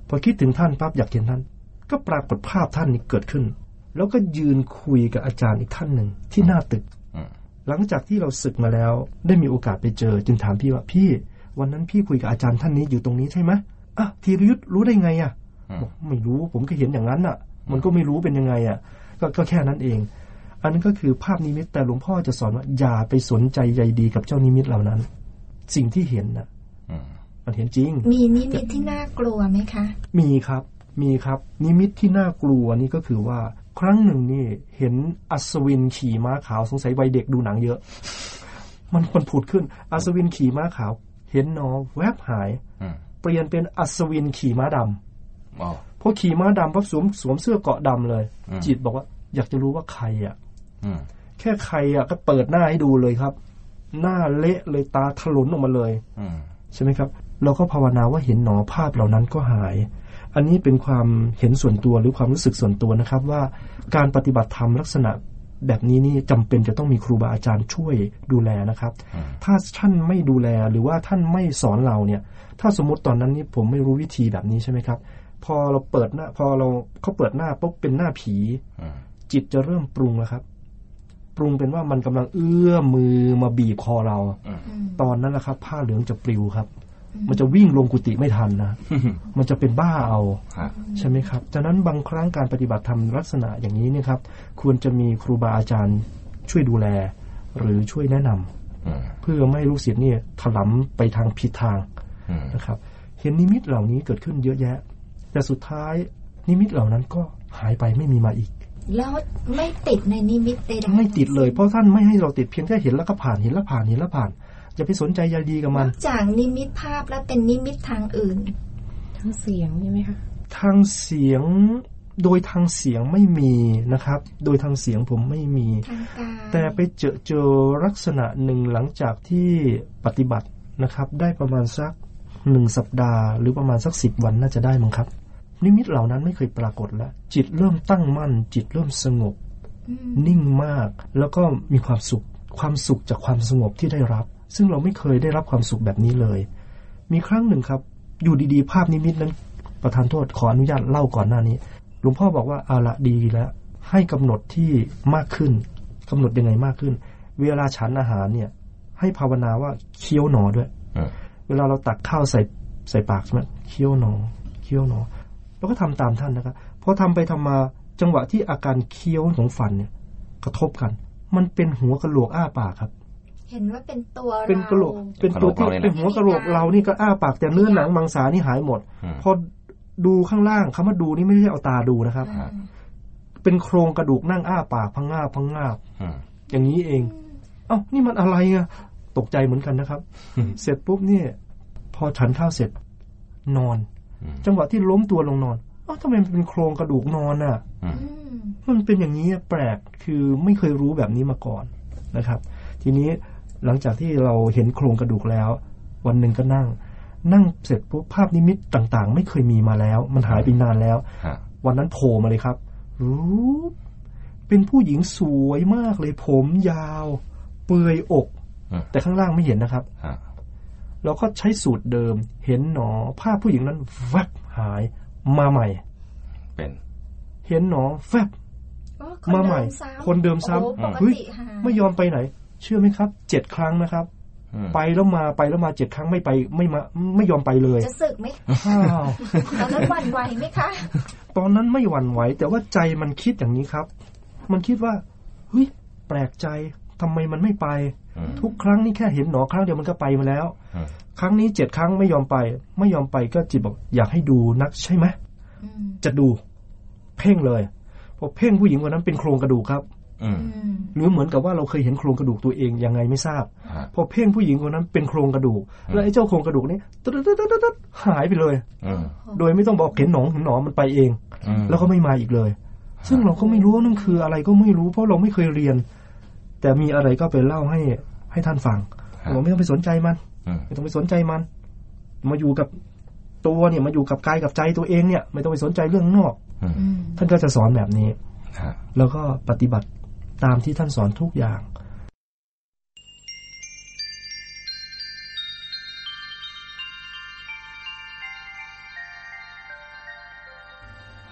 พอคิดถึงท่านปั๊บอยากเห็นท่านก็ปรากฏภาพท่านนี้เกิดขึ้นแล้วก็ยืนคุยกับอาจารย์อีกท่านหนึ่งที่หน้าตึกหลังจากที่เราศึกมาแล้วได้มีโอกาสไปเจอจึงถามพี่ว่าพี่วันนั้นพี่คุยกับอาจารย์ท่านนี้อยู่ตรงนี้ใช่ไหมอ่ะธีรยุทธรู้ได้ไงอ่ะบอกไม่รู้ผมก็เห็นอย่างนั้นอ่ะมันก็ไม่รู้เป็นยังไงอ่ะก็ก็แค่นั้นเองอันนั้นก็คือภาพนิมิตแต่หลวงพ่อจะสอนว่าอย่าไปสนใจใยดีกับเจ้านิมิตเหล่านั้นสิ่งที่เห็นน่ะมันเห็นจริงมีนิมิตที่น่ากลัวไหมคะมีครับมีครับนิมิตที่น่ากลัวนี่ก็คือว่าครั้งหนึ่งนี่เห็นอัศวินขี่ม้าขาวสงสัยวัยเด็กดูหนังเยอะมันคนผุดขึ้นอัศวินขี่ม้าขาวเห็นหนอแวบหายเปลี่ยนเป็นอัศวินขี่ม้าดำพอขี่ม้าดำปั๊บสวมสวมเสื้อเกราะดำเลยจิตบอกว่าอยากจะรู้ว่าใครอ่ะแค่ใครอ่ะก็เปิดหน้าให้ดูเลยครับหน้าเละเลยตาถลนออกมาเลยใช่ไหมครับเราก็ภาวนาว่าเห็นหนอภาพเหล่านั้นก็หายอันนี้เป็นความเห็นส่วนตัวหรือความรู้สึกส่วนตัวนะครับว่าการปฏิบัติธรรมลักษณะแบบนี้นี่จำเป็นจะต้องมีครูบาอาจารย์ช่วยดูแลนะครับถ้าท่านไม่ดูแลหรือว่าท่านไม่สอนเราเนี่ยถ้าสมมติตอนนั้นนี่ผมไม่รู้วิธีแบบนี้ใช่ไหมครับพอเราเปิดหน้าพอเราเขาเปิดหน้าปุ๊บเป็นหน้าผีจิตจะเริ่มปรุงแล้วครับปรุงเป็นว่ามันกำลังเอื้อมือมาบีบคอเราตอนนั้นแหละครับผ้าเหลืองจะปลิวครับมันจะวิ่งลงกุฏิไม่ทันนะ มันจะเป็นบ้าเอาใช่ไหมครับฉะนั้นบางครั้งการปฏิบัติธรรมลักษณะอย่างนี้เนี่ยครับควรจะมีครูบาอาจารย์ช่วยดูแลหรือช่วยแนะนำเพื่อไม่ให้ลูกศิษย์นี่ถลำไปทางผิดทางนะครับเห็นนิมิตเหล่านี้เกิดขึ้นเยอะแยะแต่สุดท้ายนิมิตเหล่านั้นก็หายไปไม่มีมาอีกแล้วไม่ติดในนิมิตใดๆไม่ติดเลยเพราะท่านไม่ให้เราติดเพียงแค่เห็นแล้วก็ผ่านเห็นแล้วผ่านเห็นแล้วผ่านอย่าไปสนใจใยดีกับมันจากนิมิตภาพแล้วเป็นนิมิตทางอื่นทางเสียงใช่ไหมคะทางเสียงโดยทางเสียงไม่มีนะครับโดยทางเสียงผมไม่มีแต่ไปเจอเจอลักษณะหนึ่งหลังจากที่ปฏิบัตินะครับได้ประมาณสักหนึ่งสัปดาห์หรือประมาณสักสิบวันน่าจะได้มั้งครับนิมิตเหล่านั้นไม่เคยปรากฏแล้วจิตเริ่มตั้งมั่นจิตเริ่มสงบนิ่งมากแล้วก็มีความสุขความสุขจากความสงบที่ได้รับซึ่งเราไม่เคยได้รับความสุขแบบนี้เลยมีครั้งหนึ่งครับอยู่ดีๆภาพนิมิตนั้นประทานโทษขออนุญาตเล่าก่อนหน้านี้หลวงพ่อบอกว่าเอาละดีแล้วให้กำหนดที่มากขึ้นกำหนดยังไงมากขึ้นเวลาฉันอาหารเนี่ยให้ภาวนาว่าเคี้ยวหนอด้วยเวลาเราตักข้าวใส่ใส่ปากใช่ไหมเคี้ยวหนอเคี้ยวหนอแล้วก็ทำตามท่านนะครับพอทำไปทำมาจังหวะที่อาการเคี้ยวของฟันเนี่ยกระทบกันมันเป็นหัวกะโหลกอ้าปากครับเห็นว่าเป็นตัวเราเป็นกะโหลกเป็นตัวที่เป็นหัวกะโหลกเรานี่ก็อ้าปากแต่เนื้อหนังมังสานี่หายหมดพอดูข้างล่างคำว่าดูนี่ไม่ใช่เอาตาดูนะครับเป็นโครงกระดูกนั่งอ้าปากพังงาบพังงาบอย่างนี้เองเอ้านี่มันอะไรอ่ะตกใจเหมือนกันนะครับเสร็จปุ๊บเนี่ยพอฉันข้าวเสร็จนอนจังหวะที่ล้มตัวลงนอนเอ้าทำไมมันเป็นโครงกระดูกนอนอ่ะมันเป็นอย่างนี้แปลกคือไม่เคยรู้แบบนี้มาก่อนนะครับทีนี้หลังจากที่เราเห็นโครงกระดูกแล้ววันหนึ่งก็นั่งนั่งเสร็จปุ๊บภาพนิมิตต่างๆไม่เคยมีมาแล้วมันหายไปนานแล้ววันนั้นโผล่มาเลยครับรู้เป็นผู้หญิงสวยมากเลยผมยาวเปลือยอกแต่ข้างล่างไม่เห็นนะครับเราก็ใช้สูตรเดิมเห็นหนอภาพผู้หญิงนั้นแวบหายมาใหม่เป็นเห็นหนอแวบมาใหม่คนเดิมซ้ำเฮ้ยไม่ยอมไปไหนเชื่อไหมครับเจ็ดครั้งนะครับไปแล้วมาไปแล้วมาเจ็ดครั้งไม่ไปไม่มาไม่ยอมไปเลยจะสึกไหมตอนนั้นหวั่นไหวไหมคะตอนนั้นไม่หวั่นไหวแต่ว่าใจมันคิดอย่างนี้ครับมันคิดว่าเฮ้ยแปลกใจทำไมมันไม่ไปทุกครั้งนี่แค่เห็นหนอครั้งเดียวมันก็ไปมาแล้วครั้งนี้เจ็ดครั้งไม่ยอมไปไม่ยอมไปก็จิตบอกอยากให้ดูนักใช่ไหมจะดูเพ่งเลยพอเพ่งผู้หญิงคนนั้นเป็นโครงกระดูกครับหรือเหมือนกับว่าเราเคยเห็นโครงกระดูกตัวเองยังไงไม่ทราบพอเพ่งผู้หญิงคนนั้นเป็นโครงกระดูกแล้วไอ้เจ้าโครงกระดูกนี้หายไปเลยโดยไม่ต้องบอกเห็นหนองเห็นหนอมันไปเองแล้วก็ไม่มาอีกเลยซึ่งเราก็ไม่รู้นั่นคืออะไรก็ไม่รู้เพราะเราไม่เคยเรียนแต่มีอะไรก็ไปเล่าให้ให้ท่านฟังเราไม่ต้องไปสนใจมันไม่ต้องไปสนใจมันมาอยู่กับตัวเนี่ยมาอยู่กับกายกับใจตัวเองเนี่ยไม่ต้องไปสนใจเรื่องนอกท่านก็จะสอนแบบนี้แล้วก็ปฏิบัติตามที่ท่านสอนทุกอย่าง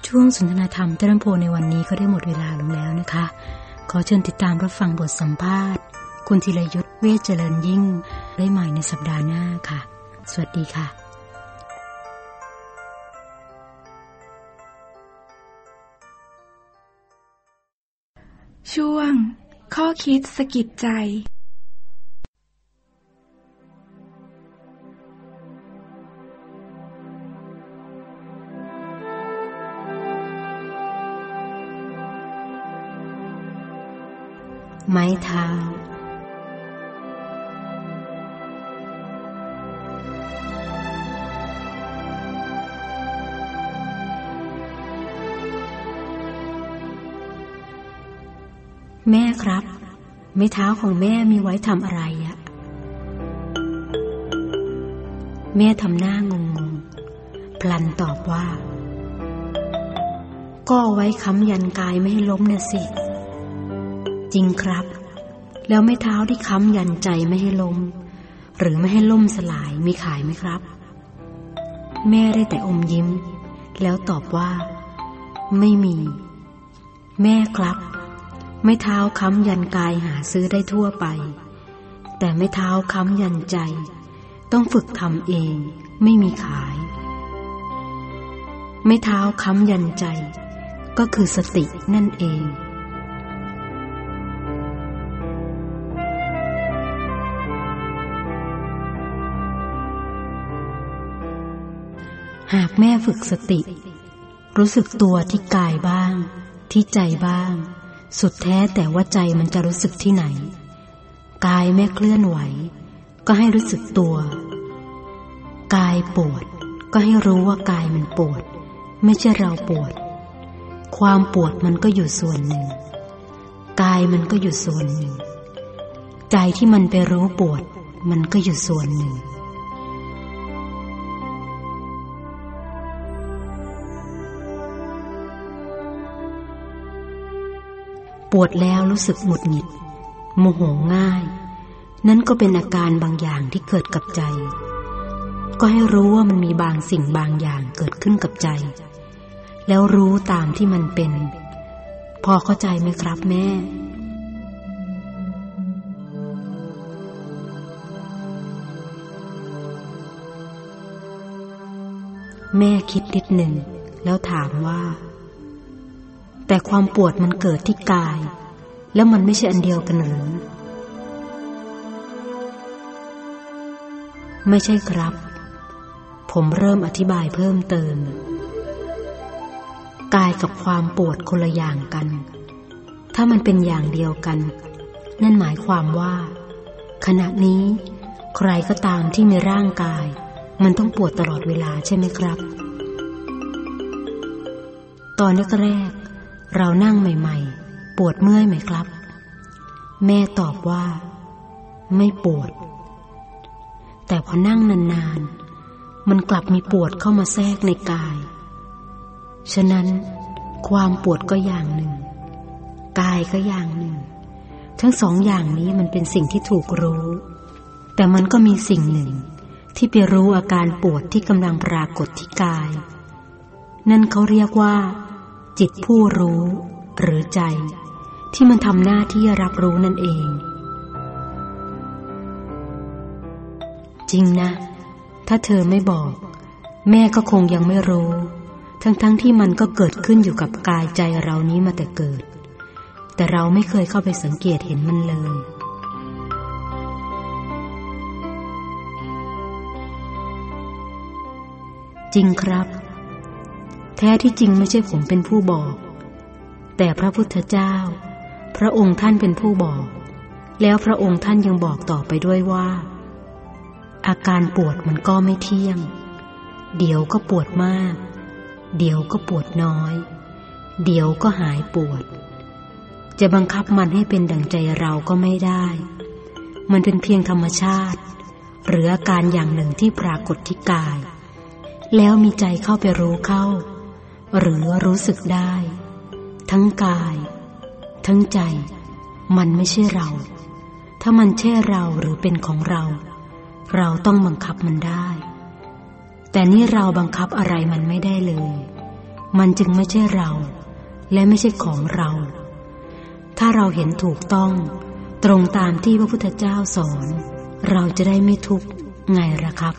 ช่วงสนทนาธรรมเจริญโพในวันนี้ก็ได้หมดเวลาลงแล้วนะคะขอเชิญติดตามรับฟังบทสัมภาษณ์คุณธีรยุทธเวชเจริญยิ่งได้ใหม่ในสัปดาห์หน้าค่ะสวัสดีค่ะช่วงข้อคิดสะกิดใจไม้เท้าแม่ครับไม้เท้าของแม่มีไว้ทำอะไรอะแม่ทำหน้างงงพลันตอบว่าก็เอาไว้ค้ำยันกายไม่ให้ล้มน่ะสิจริงครับแล้วไม้เท้าที่ค้ำยันใจไม่ให้ล้มหรือไม่ให้ล่มสลายมีขายไหมครับแม่ได้แต่อมยิ้มแล้วตอบว่าไม่มีแม่ครับไม้เท้าค้ำยันกายหาซื้อได้ทั่วไปแต่ไม้เท้าค้ำยันใจต้องฝึกทำเองไม่มีขายไม้เท้าค้ำยันใจก็คือสตินั่นเองหากแม่ฝึกสติรู้สึกตัวที่กายบ้างที่ใจบ้างสุดแท้แต่ว่าใจมันจะรู้สึกที่ไหนกายแม่เคลื่อนไหวก็ให้รู้สึกตัวกายปวดก็ให้รู้ว่ากายมันปวดไม่ใช่เราปวดความปวดมันก็อยู่ส่วนหนึ่งกายมันก็อยู่ส่วนหนึ่งใจที่มันไปรู้ปวดมันก็อยู่ส่วนหนึ่งปวดแล้วรู้สึกหงุดหงิดโมโหง่ายนั่นก็เป็นอาการบางอย่างที่เกิดกับใจก็ให้รู้ว่ามันมีบางสิ่งบางอย่างเกิดขึ้นกับใจแล้วรู้ตามที่มันเป็นพอเข้าใจไหมครับแม่แม่คิดนิดหนึ่งแล้วถามว่าแต่ความปวดมันเกิดที่กายแล้วมันไม่ใช่อันเดียวกันหรือไม่ใช่ครับผมเริ่มอธิบายเพิ่มเติมกายกับความปวดคนละอย่างกันถ้ามันเป็นอย่างเดียวกันนั่นหมายความว่าขณะนี้ใครก็ตามที่มีร่างกายมันต้องปวดตลอดเวลาใช่ไหมครับตอนแรกเรานั่งใหม่ๆปวดเมื่อยไหมครับแม่ตอบว่าไม่ปวดแต่พอนั่งนานๆมันกลับมีปวดเข้ามาแทรกในกายฉะนั้นความปวดก็อย่างหนึ่งกายก็อย่างหนึ่งทั้งสองอย่างนี้มันเป็นสิ่งที่ถูกรู้แต่มันก็มีสิ่งหนึ่งที่ไปรู้อาการปวดที่กำลังปรากฏที่กายนั่นเขาเรียกว่าจิตผู้รู้หรือใจที่มันทำหน้าที่รับรู้นั่นเองจริงนะถ้าเธอไม่บอกแม่ก็คงยังไม่รู้ทั้งๆ ท, ที่มันก็เกิดขึ้นอยู่กับกายใจเรานี้มาแต่เกิดแต่เราไม่เคยเข้าไปสังเกตเห็นมันเลยจริงครับแท้ที่จริงไม่ใช่ผมเป็นผู้บอกแต่พระพุทธเจ้าพระองค์ท่านเป็นผู้บอกแล้วพระองค์ท่านยังบอกต่อไปด้วยว่าอาการปวดมันก็ไม่เที่ยงเดี๋ยวก็ปวดมากเดี๋ยวก็ปวดน้อยเดี๋ยวก็หายปวดจะบังคับมันให้เป็นดั่งใจเราก็ไม่ได้มันเป็นเพียงธรรมชาติหรืออาการอย่างหนึ่งที่ปรากฏที่กายแล้วมีใจเข้าไปรู้เข้าหรือรู้สึกได้ทั้งกายทั้งใจมันไม่ใช่เราถ้ามันใช่เราหรือเป็นของเราเราต้องบังคับมันได้แต่นี่เราบังคับอะไรมันไม่ได้เลยมันจึงไม่ใช่เราและไม่ใช่ของเรา ถ้าเราเห็นถูกต้องตรงตามที่พระพุทธเจ้าสอนเราจะได้ไม่ทุกข์ไงล่ะครับ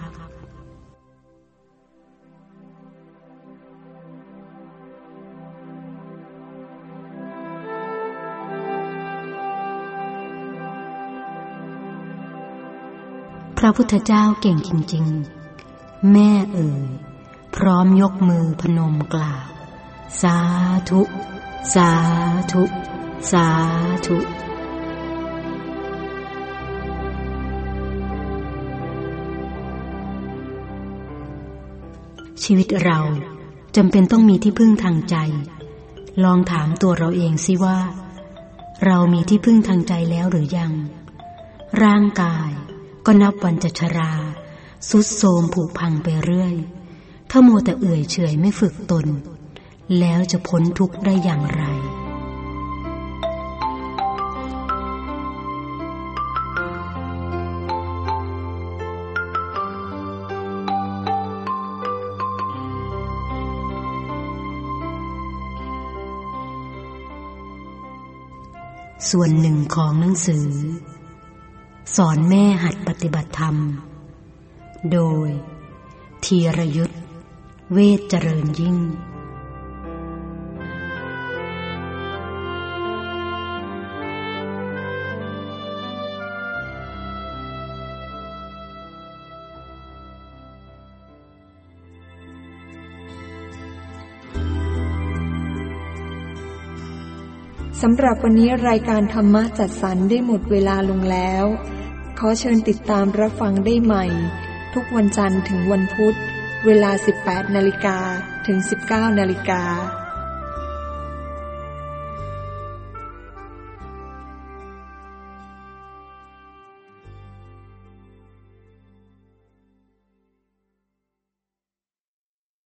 พระพุทธเจ้าเก่งจริงๆแม่เอ่ยพร้อมยกมือพนมกล่าวสาธุสาธุสาธุชีวิตเราจำเป็นต้องมีที่พึ่งทางใจลองถามตัวเราเองสิว่าเรามีที่พึ่งทางใจแล้วหรือยังร่างกายก็นับวันจะชราทรุดโทรมผุพังไปเรื่อยถ้ามัวแต่เอื่อยเฉยไม่ฝึกตนแล้วจะพ้นทุกข์ได้อย่างไรส่วนหนึ่งของหนังสือสอนแม่หัดปฏิบัติธรรมโดยธีรยุทธเวชเจริญยิ่งสำหรับวันนี้รายการธรรมะจัดสรรได้หมดเวลาลงแล้วขอเชิญติดตามรับฟังได้ใหม่ทุกวันจันทร์ถึงวันพุธเวลา สิบแปดนาฬิกา ถึง สิบเก้านาฬิกา